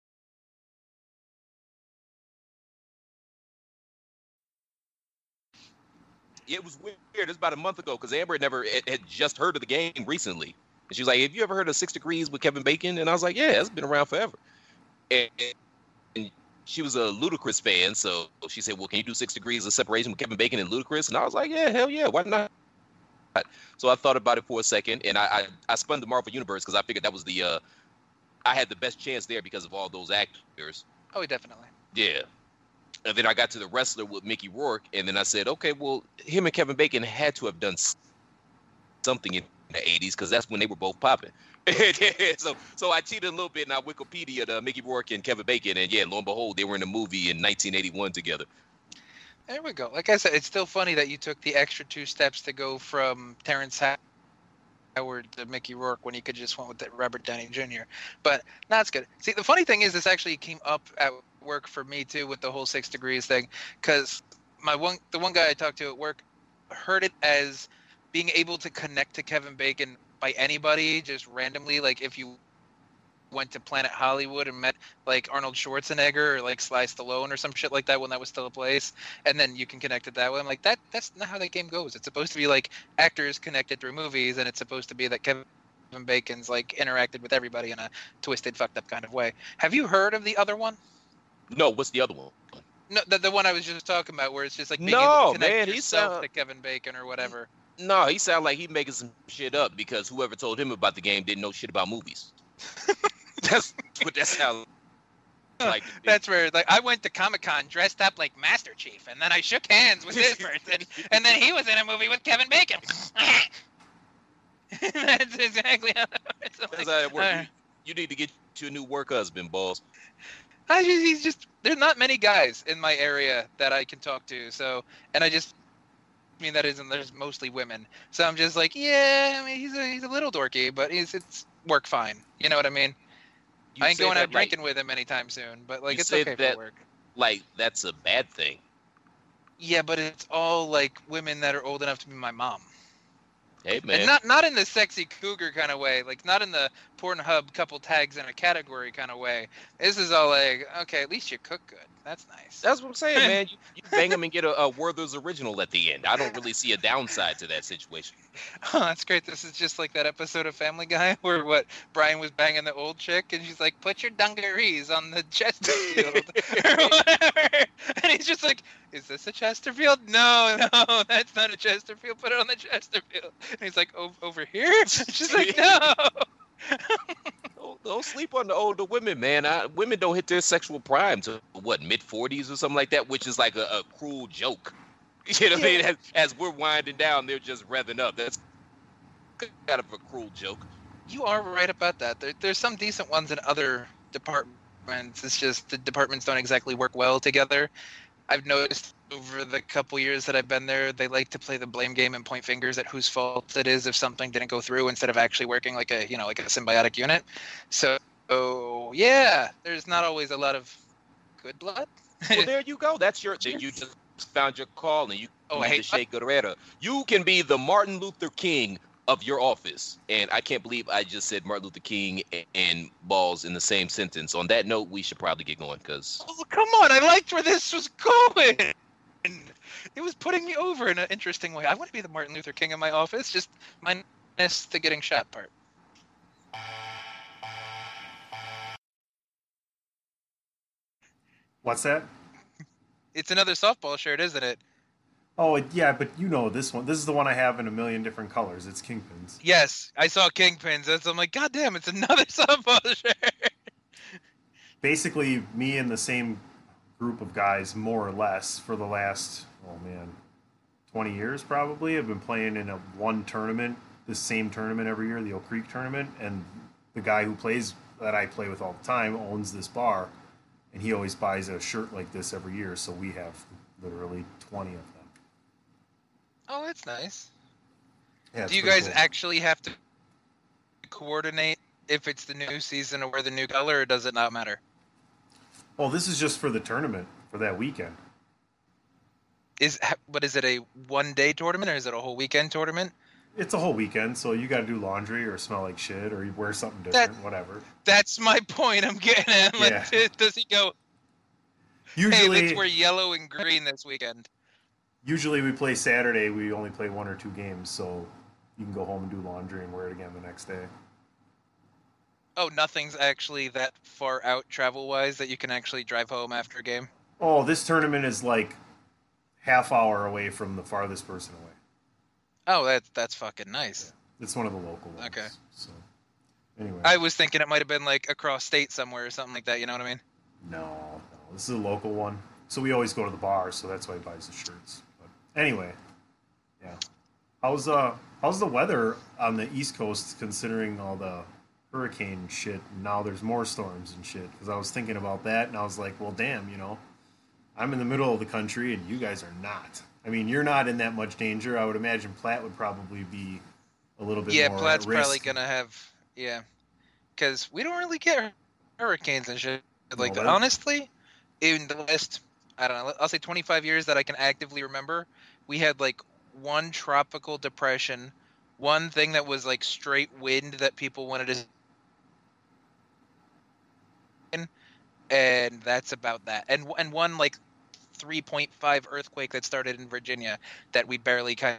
It was weird. It was about a month ago because Amber had just heard of the game recently. And she was like, have you ever heard of 6 Degrees with Kevin Bacon? And I was like, yeah, it's been around forever. And she was a Ludacris fan, so she said, well, can you do 6 Degrees of Separation with Kevin Bacon and Ludacris? And I was like, yeah, hell yeah, why not? So I thought about it for a second, and I spun the Marvel Universe because I figured that was I had the best chance there because of all those actors. Oh, definitely. Yeah. And then I got to the wrestler with Mickey Rourke, and then I said, okay, well, him and Kevin Bacon had to have done something in the 80s because that's when they were both popping. So I cheated a little bit, and I Wikipedia'd Mickey Rourke and Kevin Bacon, and yeah, lo and behold, they were in a movie in 1981 together. There we go. Like I said, it's still funny that you took the extra 2 steps to go from Terrence Howard to Mickey Rourke when you could just went with Robert Downey Jr. But that's good. See, the funny thing is this actually came up at work for me too with the whole 6 Degrees thing, because the one guy I talked to at work heard it as being able to connect to Kevin Bacon by anybody just randomly, like if you went to Planet Hollywood and met like Arnold Schwarzenegger or like Sly Stallone or some shit like that when that was still a place, and then you can connect it that way. I'm like, that's not how that game goes. It's supposed to be like actors connected through movies, and it's supposed to be that Kevin Bacon's like interacted with everybody in a twisted, fucked up kind of way. Have you heard of the other one? No, what's the other one? No, the one I was just talking about, where it's just like being able to connect yourself to Kevin Bacon or whatever. No, he sounded like he making some shit up because whoever told him about the game didn't know shit about movies. That's what that sounds like. That's where, like, I went to Comic-Con dressed up like Master Chief, and then I shook hands with this person, and then he was in a movie with Kevin Bacon. That's exactly how it works. That's how it works. You need to get you a new work husband, balls. There's not many guys in my area that I can talk to, so, and there's mostly women, so I'm just like, yeah, I mean, he's a little dorky, but it's work fine, you know what I mean? I ain't going out drinking with him anytime soon, but like, it's okay for work. Like, that's a bad thing. Yeah, but it's all like women that are old enough to be my mom. Hey, man. And not in the sexy cougar kind of way, like not in the Pornhub couple tags in a category kind of way. This is all like, okay, at least you cook good. That's nice. That's what I'm saying, man. You bang them and get a Werther's original at the end. I don't really see a downside to that situation. Oh, that's great. This is just like that episode of Family Guy where Brian was banging the old chick and she's like, put your dungarees on the Chesterfield or whatever. And he's just like, is this a Chesterfield? No, that's not a Chesterfield. Put it on the Chesterfield. And he's like, over here? And she's like, no. Don't sleep on the older women, man. Women don't hit their sexual prime to mid-40s or something like that, which is like a cruel joke. You know what I mean? As we're winding down, they're just revving up. That's kind of a cruel joke. You are right about that. There's some decent ones in other departments. It's just the departments don't exactly work well together. I've noticed over the couple years that I've been there, they like to play the blame game and point fingers at whose fault it is if something didn't go through instead of actually working like a symbiotic unit. So yeah, there's not always a lot of good blood. Well, there you go. That's you just found your call, and you the Che Guevara. You can be the Martin Luther King of your office. And I can't believe I just said Martin Luther King and balls in the same sentence. On that note, we should probably get going because... Oh, come on. I liked where this was going. It was putting me over in an interesting way. I want to be the Martin Luther King in my office, just minus the getting shot part. What's that? It's another softball shirt, isn't it? Oh, yeah, but you know this one. This is the one I have in a million different colors. It's Kingpins. Yes, I saw Kingpins. I'm like, God damn, it's another softball shirt. Basically, me and the same group of guys, more or less, for the last, 20 years probably, have been playing in one tournament, the same tournament every year, the Oak Creek tournament, and the guy that I play with all the time owns this bar, and he always buys a shirt like this every year, so we have literally 20 of them. Oh, that's nice. Yeah, do you guys actually have to coordinate if it's the new season or wear the new color, or does it not matter? Well, this is just for the tournament, for that weekend. Is it a one-day tournament, or is it a whole weekend tournament? It's a whole weekend, so you got to do laundry or smell like shit or you wear something different, whatever. That's my point I'm getting at. Like, yeah. Does he go, usually, hey, let's wear yellow and green this weekend? Usually we play Saturday. We only play 1 or 2 games, so you can go home and do laundry and wear it again the next day. Oh, nothing's actually that far out travel-wise that you can actually drive home after a game? Oh, this tournament is like half hour away from the farthest person away. Oh, that's fucking nice. Yeah. It's one of the local ones. Okay. So, anyway. I was thinking it might have been like across state somewhere or something like that, you know what I mean? No. This is a local one. So we always go to the bar, so that's why he buys the shirts. But anyway, yeah. How's the weather on the East Coast considering all the hurricane shit? And now there's more storms and shit. Because I was thinking about that, and I was like, well, damn, I'm in the middle of the country, and you guys are not. I mean, you're not in that much danger. I would imagine Platt would probably be a little bit more Yeah, Platt's at risk. probably going to have, because we don't really get hurricanes and shit like that. Honestly, in the last, I don't know, I'll say 25 years that I can actively remember, we had like one tropical depression, one thing that was like straight wind that people wanted to, and that's about that. And one like 3.5 earthquake that started in Virginia that we barely kind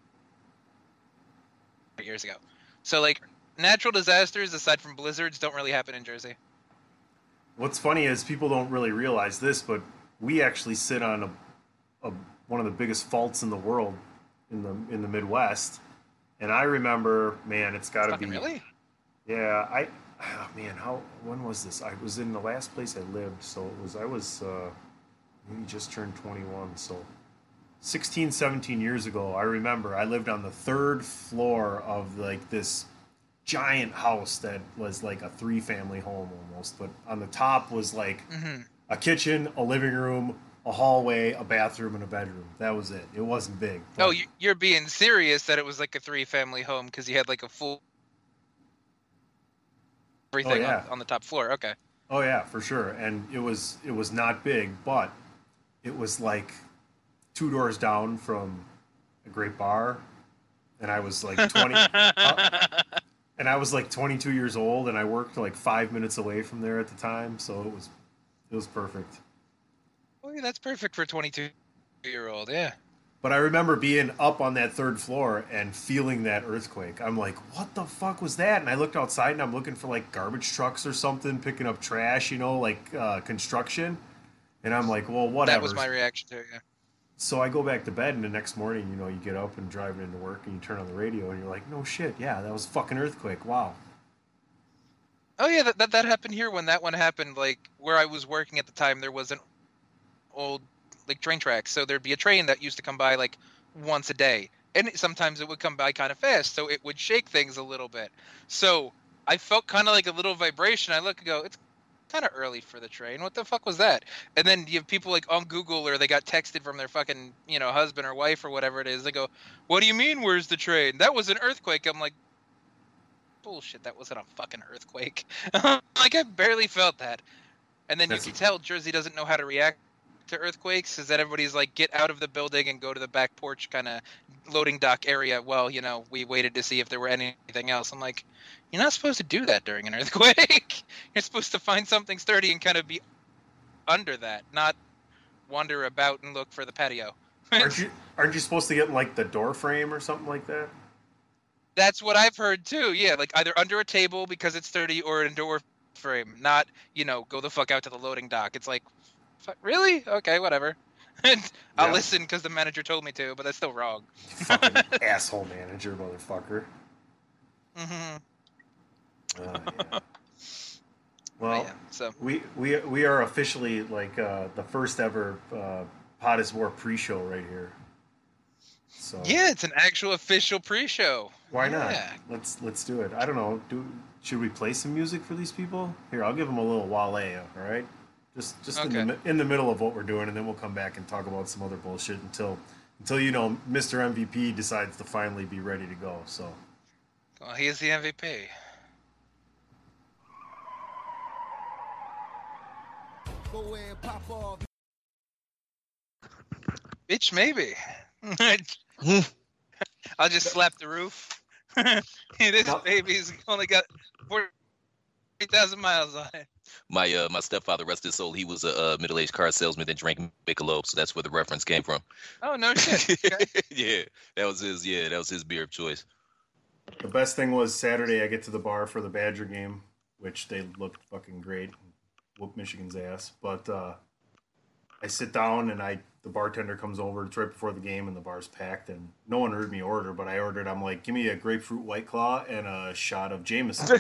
of years ago. So like natural disasters aside from blizzards don't really happen in Jersey. What's funny is people don't really realize this, but we actually sit on one of the biggest faults in the world in the Midwest. And I remember, man, it's got to be really. Yeah, when was this? I was in the last place I lived, so I was maybe just turned 21, so 16, 17 years ago. I remember I lived on the 3rd floor of like this giant house that was like a 3-family home almost, but on the top was like a kitchen, a living room, a hallway, a bathroom, and a bedroom. That was it. It wasn't big. But... Oh, you're being serious that it was like a 3-family home because you had like a full everything on the top floor. Okay. Oh yeah, for sure. And it was not big, but it was like 2 doors down from a great bar, and I was like 20. And I was like 22 years old, and I worked like 5 minutes away from there at the time, so it was perfect. Well, yeah, that's perfect for a 22-year-old, yeah. But I remember being up on that 3rd floor and feeling that earthquake. I'm like, what the fuck was that? And I looked outside, and I'm looking for like garbage trucks or something, picking up trash, like construction. And I'm like, well, whatever. That was my reaction to it, yeah. So I go back to bed, and the next morning, you get up and drive into work, and you turn on the radio, and you're like, no shit, yeah, that was a fucking earthquake. Wow. Oh yeah, that happened here when that one happened. Like where I was working at the time, there was an old like train track, so there'd be a train that used to come by like once a day, and sometimes it would come by kind of fast, so it would shake things a little bit. So I felt kind of like a little vibration. I look and go, it's kind of early for the train. What the fuck was that? And then you have people like on Google, or they got texted from their fucking husband or wife or whatever it is. They go, what do you mean, where's the train? That was an earthquake. I'm like, bullshit, that wasn't a fucking earthquake. Like I barely felt that. And then you can tell Jersey doesn't know how to react to earthquakes, is that everybody's like, get out of the building and go to the back porch kind of loading dock area. Well, we waited to see if there were anything else. I'm like, you're not supposed to do that during an earthquake. You're supposed to find something sturdy and kind of be under that, not wander about and look for the patio. Aren't you supposed to get like the door frame or something like that? That's what I've heard too. Yeah, like either under a table because it's sturdy, or a door frame. Not go the fuck out to the loading dock. It's like, really? Okay, whatever. I'll listen because the manager told me to, but that's still wrong. Fucking asshole manager, motherfucker. Mm-hmm. Yeah. Well, so we are officially like the first ever Pot is War pre-show right here. So yeah, it's an actual official pre-show. Why not? Let's do it. I don't know. Should we play some music for these people? Here, I'll give them a little Wale. All right, just okay. in the middle of what we're doing, and then we'll come back and talk about some other bullshit until Mr. MVP decides to finally be ready to go. So, well, he is the MVP. Bitch, maybe. I'll just slap the roof. This baby's only got 40,000 miles on it. My stepfather, rest his soul, he was a middle-aged car salesman that drank Michelob, so that's where the reference came from. Oh, no shit. Okay. Yeah, that was his beer of choice. The best thing was Saturday I get to the bar for the Badger game, which they looked fucking great. Whoop Michigan's ass. But I sit down and the bartender comes over. It's right before the game and the bar's packed and no one heard me order, but I ordered. I'm like, give me a grapefruit White Claw and a shot of Jameson.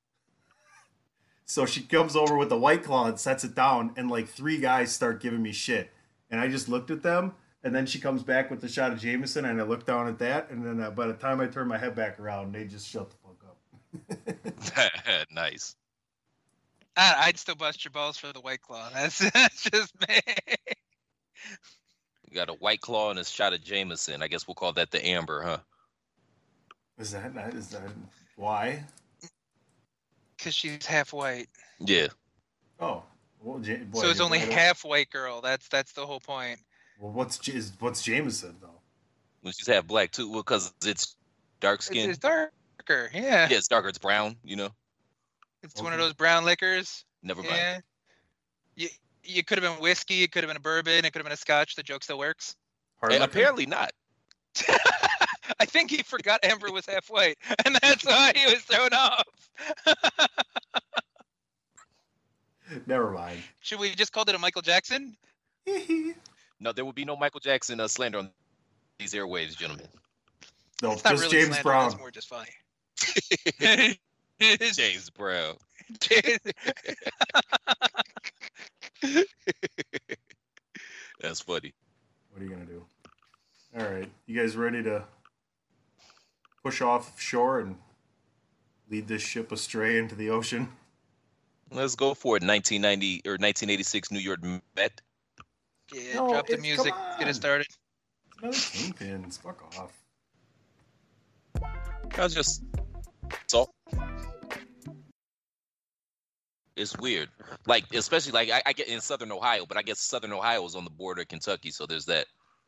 So she comes over with the White Claw and sets it down, and like 3 guys start giving me shit. And I just looked at them, and then she comes back with the shot of Jameson, and I look down at that, and then by the time I turn my head back around, they just shut the fuck up. Nice. I'd still bust your balls for the White Claw. That's just me. You got a White Claw and a shot of Jameson. I guess we'll call that the Amber, huh? Is that why? Because she's half white. Yeah. Oh. Well, so it's only half white girl. That's the whole point. Well, what's Jameson though? when she's half black too. Well, because it's dark skin. It's darker, yeah. Yeah, it's darker. It's brown. It's one of those brown liquors. Never mind. You could have been whiskey. It could have been a bourbon. It could have been a scotch. The joke still works. Apparently not. I think he forgot Amber was half white, and that's why he was thrown off. Never mind. Should we just call it a Michael Jackson? No, there will be no Michael Jackson slander on these airwaves, gentlemen. No, just really James slander, Brown. It's more just funny. James Brown. That's funny. What are you gonna do? All right, you guys ready to push off shore and lead this ship astray into the ocean? Let's go for it. 1990 or 1986 New York Met. Yeah, drop the music. Get it started. Another Kingpins. Fuck off. I was just it's weird. Like, especially like I get in Southern Ohio, but I guess Southern Ohio is on the border of Kentucky, so there's that.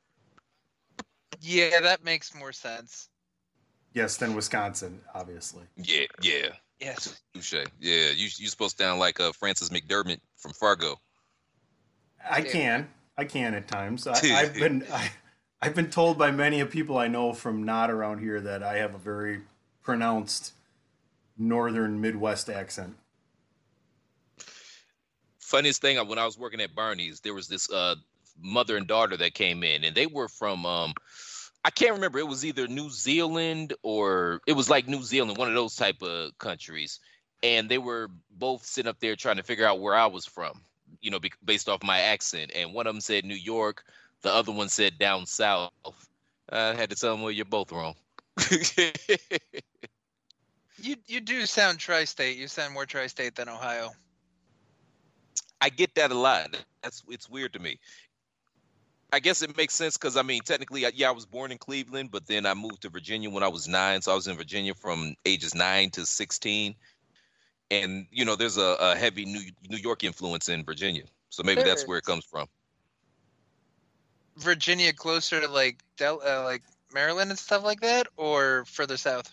Yeah, that makes more sense. Yes, than Wisconsin, obviously. Yeah. Yes. Touche. Yeah, you supposed to sound like Francis McDermott from Fargo. I can at times. I've been told by many of people I know from not around here that I have a very pronounced northern Midwest accent. Funniest thing, when I was working at Barney's, there was this mother and daughter that came in, and they were from I can't remember. It was either New Zealand or it was like New Zealand, one of those type of countries. And they were both sitting up there trying to figure out where I was from, based off my accent. And one of them said New York. The other one said down south. I had to tell them, well, you're both wrong. You do sound tri-state. You sound more tri-state than Ohio. I get that a lot. It's weird to me. I guess it makes sense because, technically, I was born in Cleveland, but then I moved to Virginia when I was 9. So I was in Virginia from ages 9 to 16. And, there's a heavy New York influence in Virginia. So maybe that's where it comes from. Virginia closer to like Maryland and stuff like that, or further south?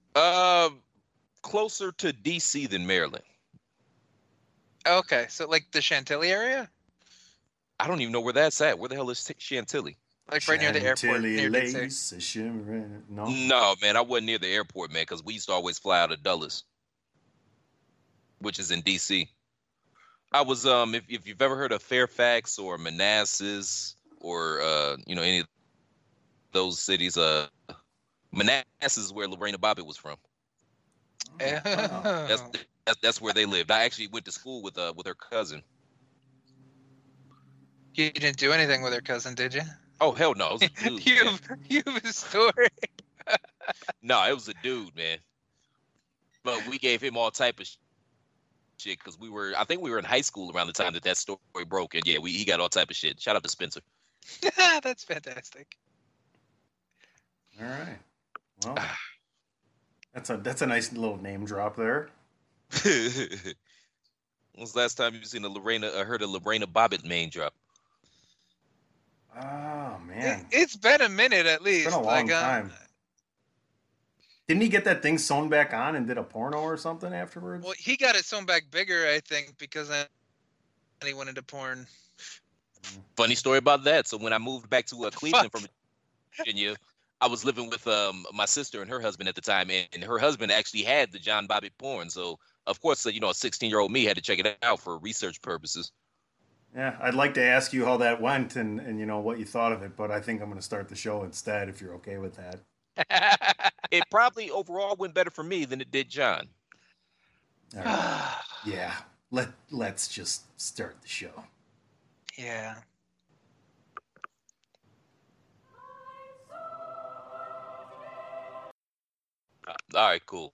Closer to D.C. than Maryland. Okay, so like the Chantilly area? I don't even know where that's at. Where the hell is Chantilly? Like right near the airport. Near No, man, I wasn't near the airport, man, because we used to always fly out of Dulles, which is in D.C. I was, if you've ever heard of Fairfax or Manassas or, any of those cities, Manassas is where Lorena Bobbitt was from. That's where they lived. I actually went to school with her cousin. You didn't do anything with her cousin, did you? Oh, hell no. It was a dude. you have a story. No, it was a dude, man. But we gave him all type of shit because I think we were in high school around the time that story broke. And yeah, he got all type of shit. Shout out to Spencer. That's fantastic. All right. Well, that's a nice little name drop there. When was the last time you seen heard a Lorena Bobbitt name drop? Oh man, it's been a minute at least. It's been a long time. Didn't he get that thing sewn back on and did a porno or something afterwards? Well, he got it sewn back bigger, I think, because then he went into porn. Funny story about that. So when I moved back to Cleveland from Virginia, I was living with my sister and her husband at the time, and her husband actually had the John Bobbitt porn. So of course, a 16-year-old me had to check it out for research purposes. Yeah, I'd like to ask you how that went and what you thought of it, but I think I'm going to start the show instead if you're okay with that. It probably overall went better for me than it did John. All right. Yeah, let's just start the show. Yeah. All right, cool.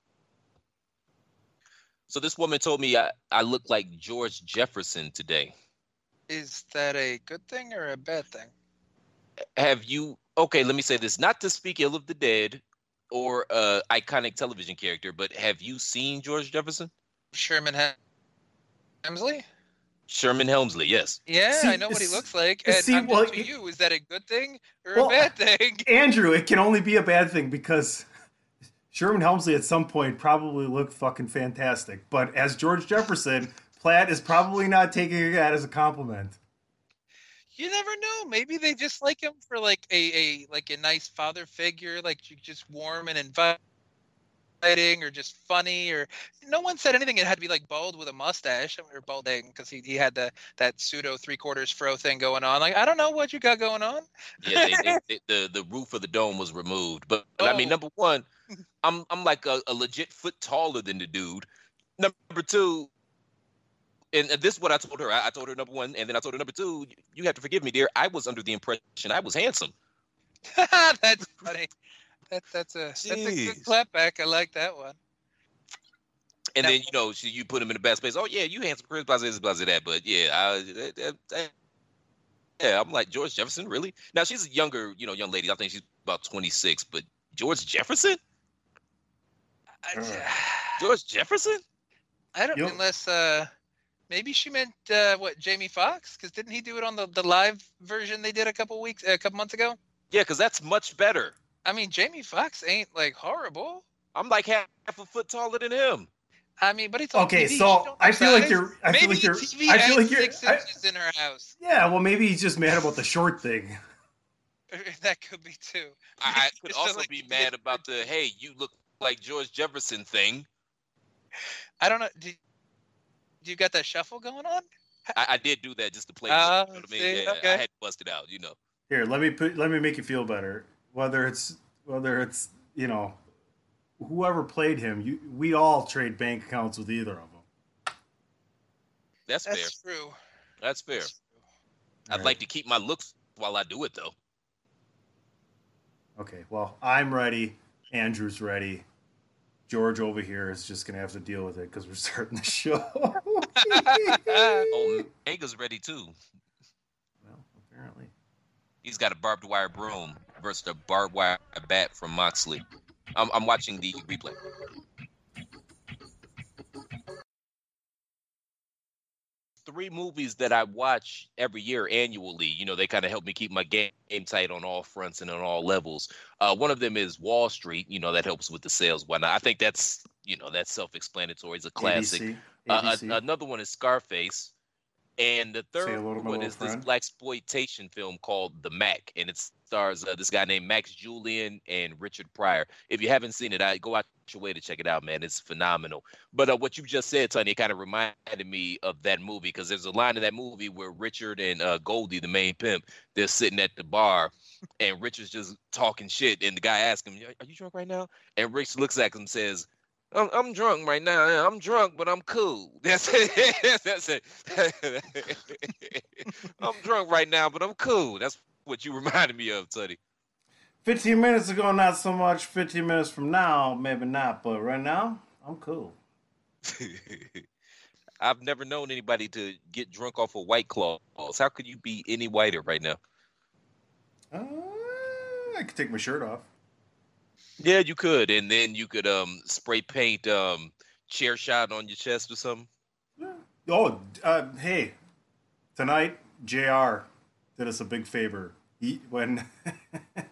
So this woman told me I look like George Jefferson today. Is that a good thing or a bad thing? Have you... Okay, let me say this. Not to speak ill of the dead or iconic television character, but have you seen George Jefferson? Sherman Hemsley? Sherman Hemsley, yes. Yeah, I know what he looks like. And to you, is that a good thing or a bad thing? Andrew, it can only be a bad thing because Sherman Hemsley at some point probably looked fucking fantastic. But as George Jefferson, Platt is probably not taking that as a compliment. You never know. Maybe they just like him for like a nice father figure, like just warm and inviting, or just funny, or no one said anything. It had to be like bald with a mustache or balding because he had that pseudo 3/4 fro thing going on. Like, I don't know what you got going on. Yeah, the roof of the dome was removed, but I mean, number one, I'm like a legit foot taller than the dude. Number two. And this is what I told her. I told her number one, and then I told her number two, you have to forgive me, dear. I was under the impression I was handsome. That's funny. That's a good clapback. I like that one. And then, you put him in the bad space. Oh, yeah, you handsome, Chris, blah, that. But, yeah, I'm like, George Jefferson, really? Now, she's a younger, young lady. I think she's about 26. But George Jefferson? George Jefferson? I don't, unless... Maybe she meant Jamie Foxx? Because didn't he do it on the live version they did a couple months ago? Yeah, because that's much better. I mean, Jamie Foxx ain't like horrible. I'm like half a foot taller than him. I mean, but it's on okay. TV. So I feel like you're. I feel like you're. 6 inches in her house. Yeah, well, maybe he's just mad about the short thing. That could be too. I could also be mad about the hey, you look like George Jefferson thing. I don't know. You got that shuffle going on? I did do that just to play. You know what I mean? Yeah, okay. I had to bust it out. Here, let me make you feel better. Whether it's whoever played him, we all trade bank accounts with either of them. That's fair. True. That's fair. I'd like to keep my looks while I do it, though. Okay, well, I'm ready. Andrew's ready. George over here is just going to have to deal with it because we're starting the show. Mega's ready, too. Well, apparently. He's got a barbed wire broom versus a barbed wire bat from Moxley. I'm watching the replay. Three movies that I watch every year annually. They kind of help me keep my game tight on all fronts and on all levels. One of them is Wall Street. That helps with the sales, whatnot. I think that's self-explanatory. It's a classic. ABC. Another one is Scarface. And the third one is this blaxploitation film called The Mac, and it stars this guy named Max Julian and Richard Pryor. If you haven't seen it, go out your way to check it out, man. It's phenomenal. But what you just said, Tony, it kind of reminded me of that movie because there's a line in that movie where Richard and Goldie, the main pimp, they're sitting at the bar, and Richard's just talking shit, and the guy asks him, "Are you drunk right now?" And Rich looks at him and says, I'm drunk right now. Yeah, I'm drunk, but I'm cool. That's it. That's it. I'm drunk right now, but I'm cool. That's what you reminded me of, Teddy. 15 minutes ago, not so much. 15 minutes from now, maybe not. But right now, I'm cool. I've never known anybody to get drunk off of White Claws. How could you be any whiter right now? I could take my shirt off. Yeah, you could, and then you could spray paint chair shot on your chest or something. Yeah. Oh, hey, tonight JR did us a big favor. When I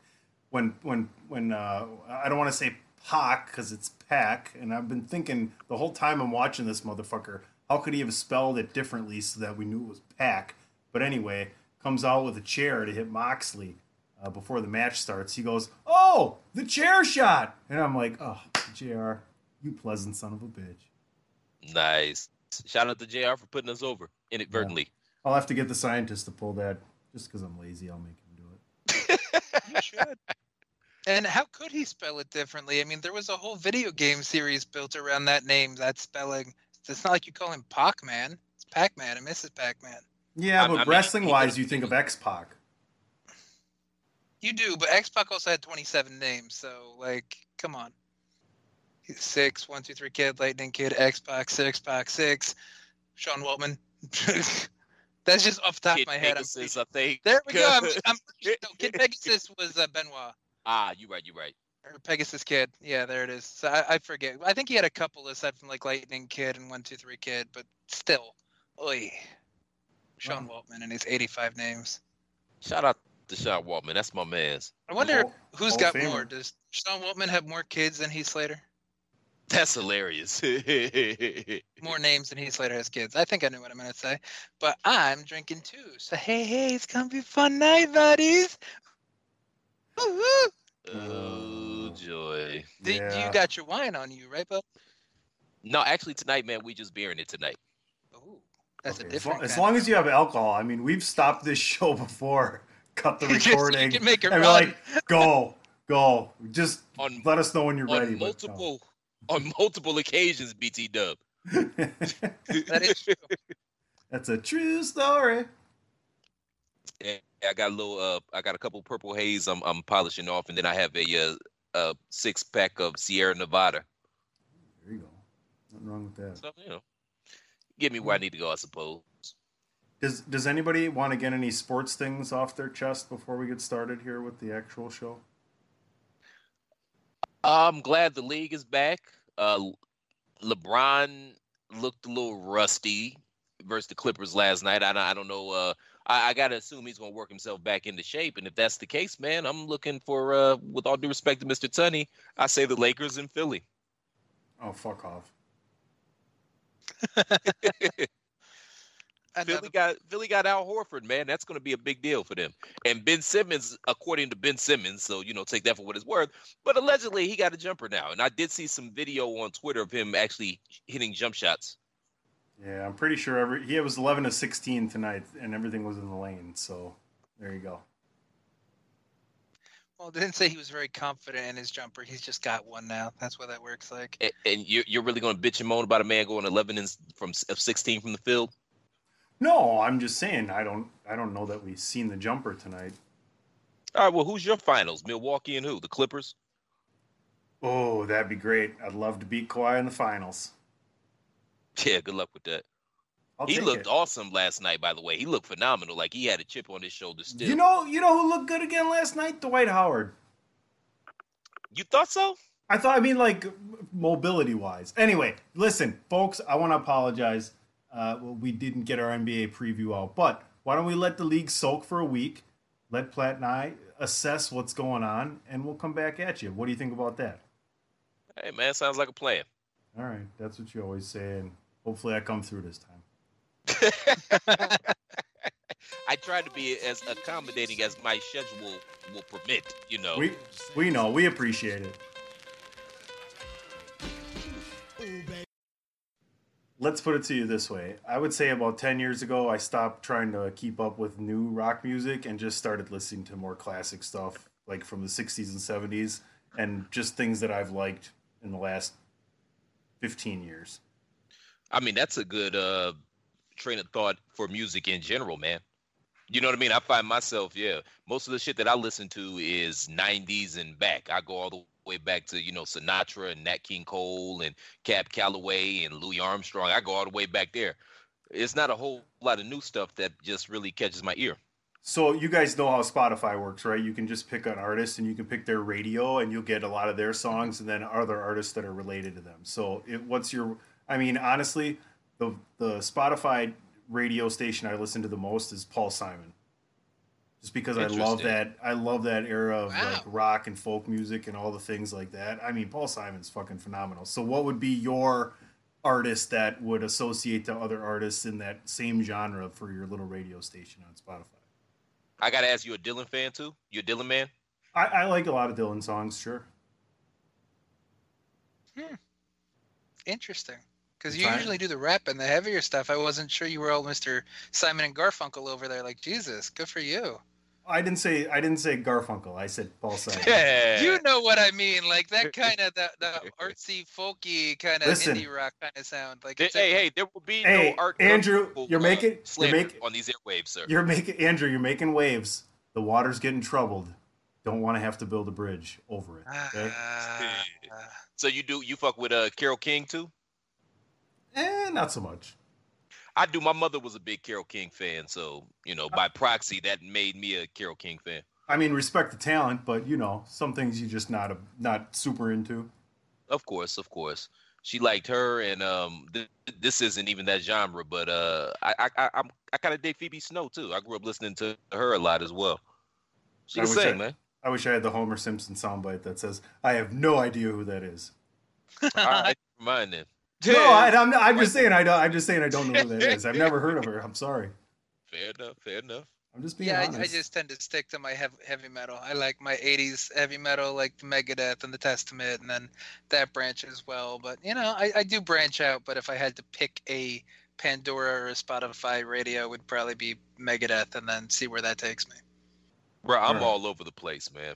don't want to say Pac because it's Pac, and I've been thinking the whole time I'm watching this motherfucker, how could he have spelled it differently so that we knew it was Pac? But anyway, comes out with a chair to hit Moxley. Before the match starts, he goes, "Oh, the chair shot," and I'm like, "Oh, JR, you pleasant son of a bitch." Nice. Shout out to JR for putting us over inadvertently. Yeah. I'll have to get the scientist to pull that. Just because I'm lazy, I'll make him do it. You should. And how could he spell it differently? I mean, there was a whole video game series built around that name, that spelling. It's not like you call him Pac-Man. It's Pac-Man and Mrs. Pac-Man. Yeah, but wrestling-wise, you think of X-Pac. You do, but X-Pac also had 27 names, so, come on. 6, 1, 2, 3 Kid, Lightning Kid, X-Pac, 6, Sean Waltman. That's just off the top of my head. Pegasus, I think. There we go. Kid Pegasus was Benoit. Ah, you're right. Or Pegasus Kid. Yeah, there it is. So I forget. I think he had a couple aside from Lightning Kid and 1, 2, 3 Kid, but still. Oy. Sean Waltman, and he's 85 names. Shout out to Sean Waltman. That's my man's. I wonder who's got more. Does Sean Waltman have more kids than Heath Slater? That's hilarious. More names than Heath Slater has kids. I think I know what I'm going to say. But I'm drinking too. So, hey, it's going to be a fun night, buddies. Oh, joy. You got your wine on you, right, bud? No, actually, tonight, man, we just beering it tonight. Oh, that's a different As long as you have alcohol. I mean, we've stopped this show before, cut the recording. You can make it and run. we're like, go. Just let us know when you're ready. On multiple occasions, BT Dub. That is true. That's a true story. Yeah, I got a couple Purple Haze I'm polishing off, and then I have a 6-pack of Sierra Nevada. There you go. Nothing wrong with that. So, get me where I need to go, I suppose. Does anybody want to get any sports things off their chest before we get started here with the actual show? I'm glad the league is back. LeBron looked a little rusty versus the Clippers last night. I don't know. I got to assume he's going to work himself back into shape. And if that's the case, man, I'm looking for, with all due respect to Mr. Tunney, I say the Lakers in Philly. Oh, fuck off. Philly got Al Horford, man. That's going to be a big deal for them. And Ben Simmons, according to Ben Simmons, so, take that for what it's worth, but allegedly he got a jumper now. And I did see some video on Twitter of him actually hitting jump shots. Yeah, I'm pretty sure he was 11 of 16 tonight, and everything was in the lane. So there you go. Well, it didn't say he was very confident in his jumper. He's just got one now. That's what that works like. And you're really going to bitch and moan about a man going 11 of 16 from the field? No, I'm just saying I don't know that we've seen the jumper tonight. All right, well, who's your finals? Milwaukee and who? The Clippers? Oh, that'd be great. I'd love to beat Kawhi in the finals. Yeah, good luck with that. He looked awesome last night, by the way. He looked phenomenal. Like he had a chip on his shoulder still. You know who looked good again last night? Dwight Howard. You thought so? Like mobility-wise. Anyway, listen, folks, I want to apologize. We didn't get our NBA preview out, but why don't we let the league soak for a week? Let Platt and I assess what's going on, and we'll come back at you. What do you think about that? Hey, man, sounds like a plan. All right, that's what you always say, and hopefully I come through this time. I try to be as accommodating as my schedule will permit, We know. We appreciate it. Let's put it to you this way. I would say about 10 years ago, I stopped trying to keep up with new rock music and just started listening to more classic stuff, like from the 60s and 70s, and just things that I've liked in the last 15 years. I mean, that's a good train of thought for music in general, man. You know what I mean? I find myself, most of the shit that I listen to is 90s and back. I go all the way back to, Sinatra and Nat King Cole and Cab Calloway and Louis Armstrong. I go all the way back there. It's not a whole lot of new stuff that just really catches my ear. So you guys know how Spotify works, right? You can just pick an artist and you can pick their radio and you'll get a lot of their songs and then other artists that are related to them. So honestly, the Spotify radio station I listen to the most is Paul Simon. Just because I love that era of like rock and folk music and all the things like that. I mean, Paul Simon's fucking phenomenal. So what would be your artist that would associate to other artists in that same genre for your little radio station on Spotify? I got to ask, you a Dylan fan too? You a Dylan man? I like a lot of Dylan songs, sure. Interesting. Because you usually do the rap and the heavier stuff. I wasn't sure you were all Mr. Simon and Garfunkel over there. Like, Jesus, good for you. I didn't say Garfunkel. I said Paul Simon. You know what I mean, like that kind of the artsy, folky kind of indie rock kind of sound. Like, hey, there will be no art. Andrew, you're making on these airwaves, sir. You're making waves. The water's getting troubled. Don't want to have to build a bridge over it. Okay? So you fuck with Carole King too? Not so much. I do. My mother was a big Carole King fan, so by proxy, that made me a Carole King fan. I mean, respect the talent, but some things you just not super into. Of course. She liked her, and this isn't even that genre, but I kind of dig Phoebe Snow too. I grew up listening to her a lot as well. She can sing, man. I wish I had the Homer Simpson soundbite that says, "I have no idea who that is." All right, remind them. No, I'm just saying I don't know who that is. I've never heard of her. I'm sorry. Fair enough. I'm just being honest. I just tend to stick to my heavy metal. I like my 80s heavy metal, like the Megadeth and the Testament, and then that branch as well. But, I do branch out, but if I had to pick a Pandora or a Spotify radio, it would probably be Megadeth, and then see where that takes me. Bro, I'm all over the place, man.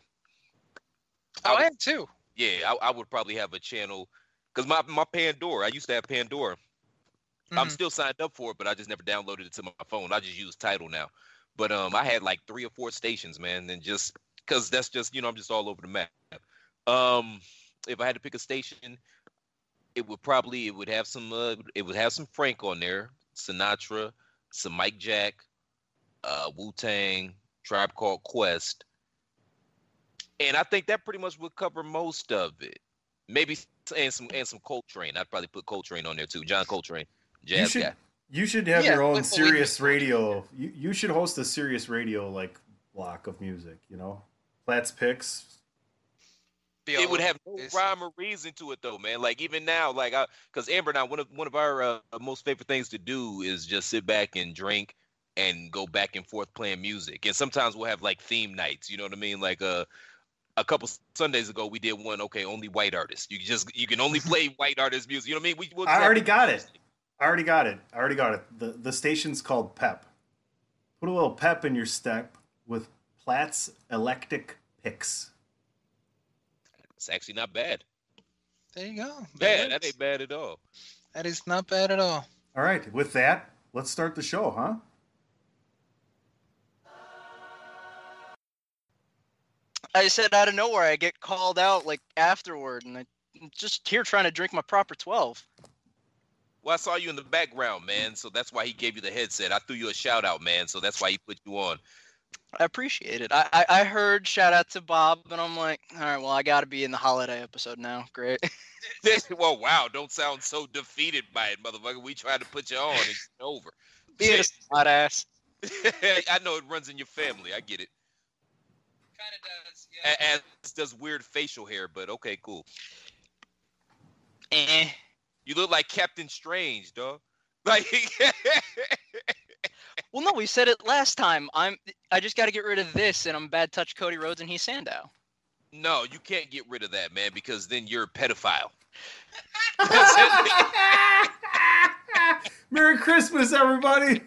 I am too. Yeah, I would probably have a channel, because my Pandora, I used to have Pandora. Mm-hmm. I'm still signed up for it, but I just never downloaded it to my phone. I just use Tidal now. But I had like 3 or 4 stations, man, and just because that's just, I'm just all over the map. If I had to pick a station, it would have some Frank on there, Sinatra, some Mike Jack, Wu-Tang, Tribe Called Quest. And I think that pretty much would cover most of it. Maybe and some Coltrane. I'd probably put Coltrane on there too. John Coltrane, jazz guy. You should have your own Sirius radio. You should host a Sirius radio like block of music. Platts Picks. It would have no rhyme or reason to it though, man. Like even now, because Amber and I, one of our most favorite things to do is just sit back and drink and go back and forth playing music. And sometimes we'll have like theme nights. You know what I mean? Like a couple Sundays ago, we did one. Okay, only white artists. You can only play white artist music. You know what I mean? I already got it. I already got it. The station's called Pep. Put a little pep in your step with Platts Eclectic Picks. It's actually not bad. There you go. That ain't bad at all. That is not bad at all. All right. With that, let's start the show, huh? I said out of nowhere, I get called out like afterward, and I'm just here trying to drink my proper 12. Well, I saw you in the background, man, so that's why he gave you the headset. I threw you a shout out, man, so that's why he put you on. I appreciate it. I heard shout out to Bob, and I'm like, all right, well, I got to be in the holiday episode now. Great. Well, wow, don't sound so defeated by it, motherfucker. We tried to put you on, and it's over. Being a smart ass. I know it runs in your family. I get it. Kind of does, yeah. As does weird facial hair, but okay, cool. Eh. You look like Captain Strange, dog. Like, well, no, we said it last time. I just got to get rid of this, and I'm Bad Touch Cody Rhodes, and he's Sandow. No, you can't get rid of that, man, because then you're a pedophile. Merry Christmas, everybody.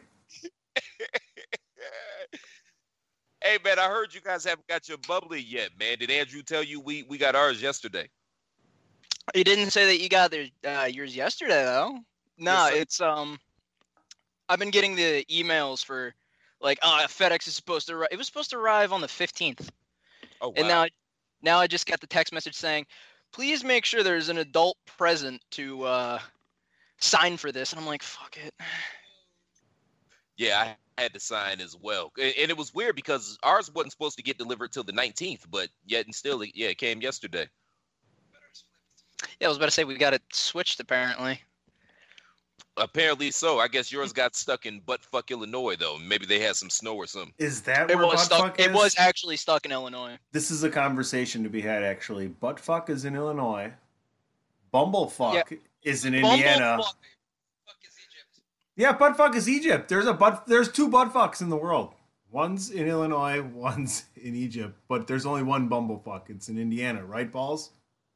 Hey, man, I heard you guys haven't got your bubbly yet, man. Did Andrew tell you we got ours yesterday? He didn't say that you got yours yesterday, though. No, it's I've been getting the emails for like, FedEx is supposed to arrive. It was supposed to arrive on the 15th. Oh, wow. And now I just got the text message saying, please make sure there's an adult present to sign for this. And I'm like, fuck it. Yeah, I had to sign as well. And it was weird because ours wasn't supposed to get delivered till the 19th, but yet and still, it came yesterday. Yeah, I was about to say we got it switched apparently. Apparently so. I guess yours got stuck in Buttfuck, Illinois, though. Maybe they had some snow or something. Is that where Buttfuck is? It was actually stuck in Illinois. This is a conversation to be had, actually. Buttfuck is in Illinois. Bumblefuck is in Indiana. Bumblefuck is Egypt. Yeah, Buttfuck is Egypt. There's 2 Buttfucks in the world. One's in Illinois, one's in Egypt. But there's only one Bumblefuck. It's in Indiana, right, Balls?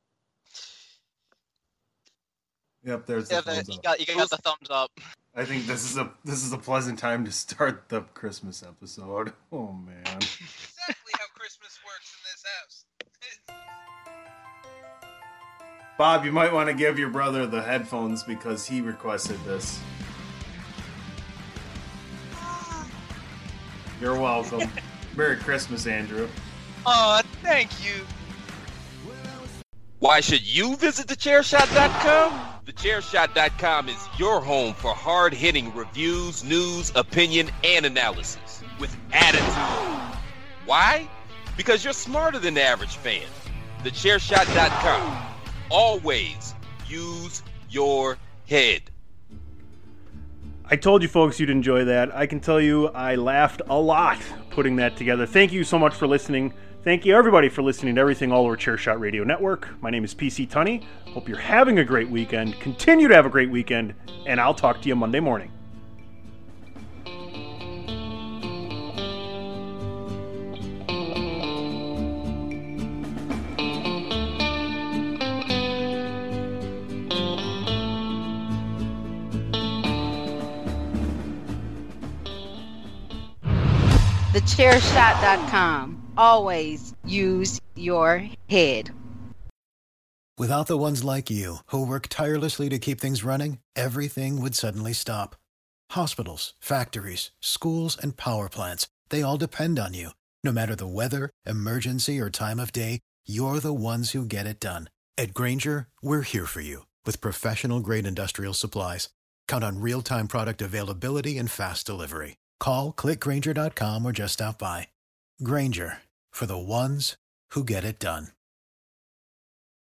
Yep, there's the thumbs up. You got the thumbs up. I think this is a pleasant time to start the Christmas episode. Oh man. Exactly how Christmas works in this house. Bob, you might want to give your brother the headphones because he requested this. You're welcome. Merry Christmas, Andrew. Oh, thank you. Why should you visit thechairshot.com? Thechairshot.com is your home for hard-hitting reviews, news, opinion, and analysis with attitude. Why? Because you're smarter than the average fan. Thechairshot.com. always use your head. I told you folks you'd enjoy that. I can tell you I laughed a lot putting that together. Thank you so much for listening. Thank you everybody for listening to everything all over Chairshot Radio Network. My name is PC Tunney. Hope you're having a great weekend. Continue to have a great weekend, and I'll talk to you Monday morning. TheChairShot.com. Always use your head. Without the ones like you, who work tirelessly to keep things running, everything would suddenly stop. Hospitals, factories, schools, and power plants, they all depend on you. No matter the weather, emergency, or time of day, you're the ones who get it done. At Grainger, we're here for you with professional-grade industrial supplies. Count on real-time product availability and fast delivery. Call, click Grainger.com, or just stop by. Grainger, for the ones who get it done.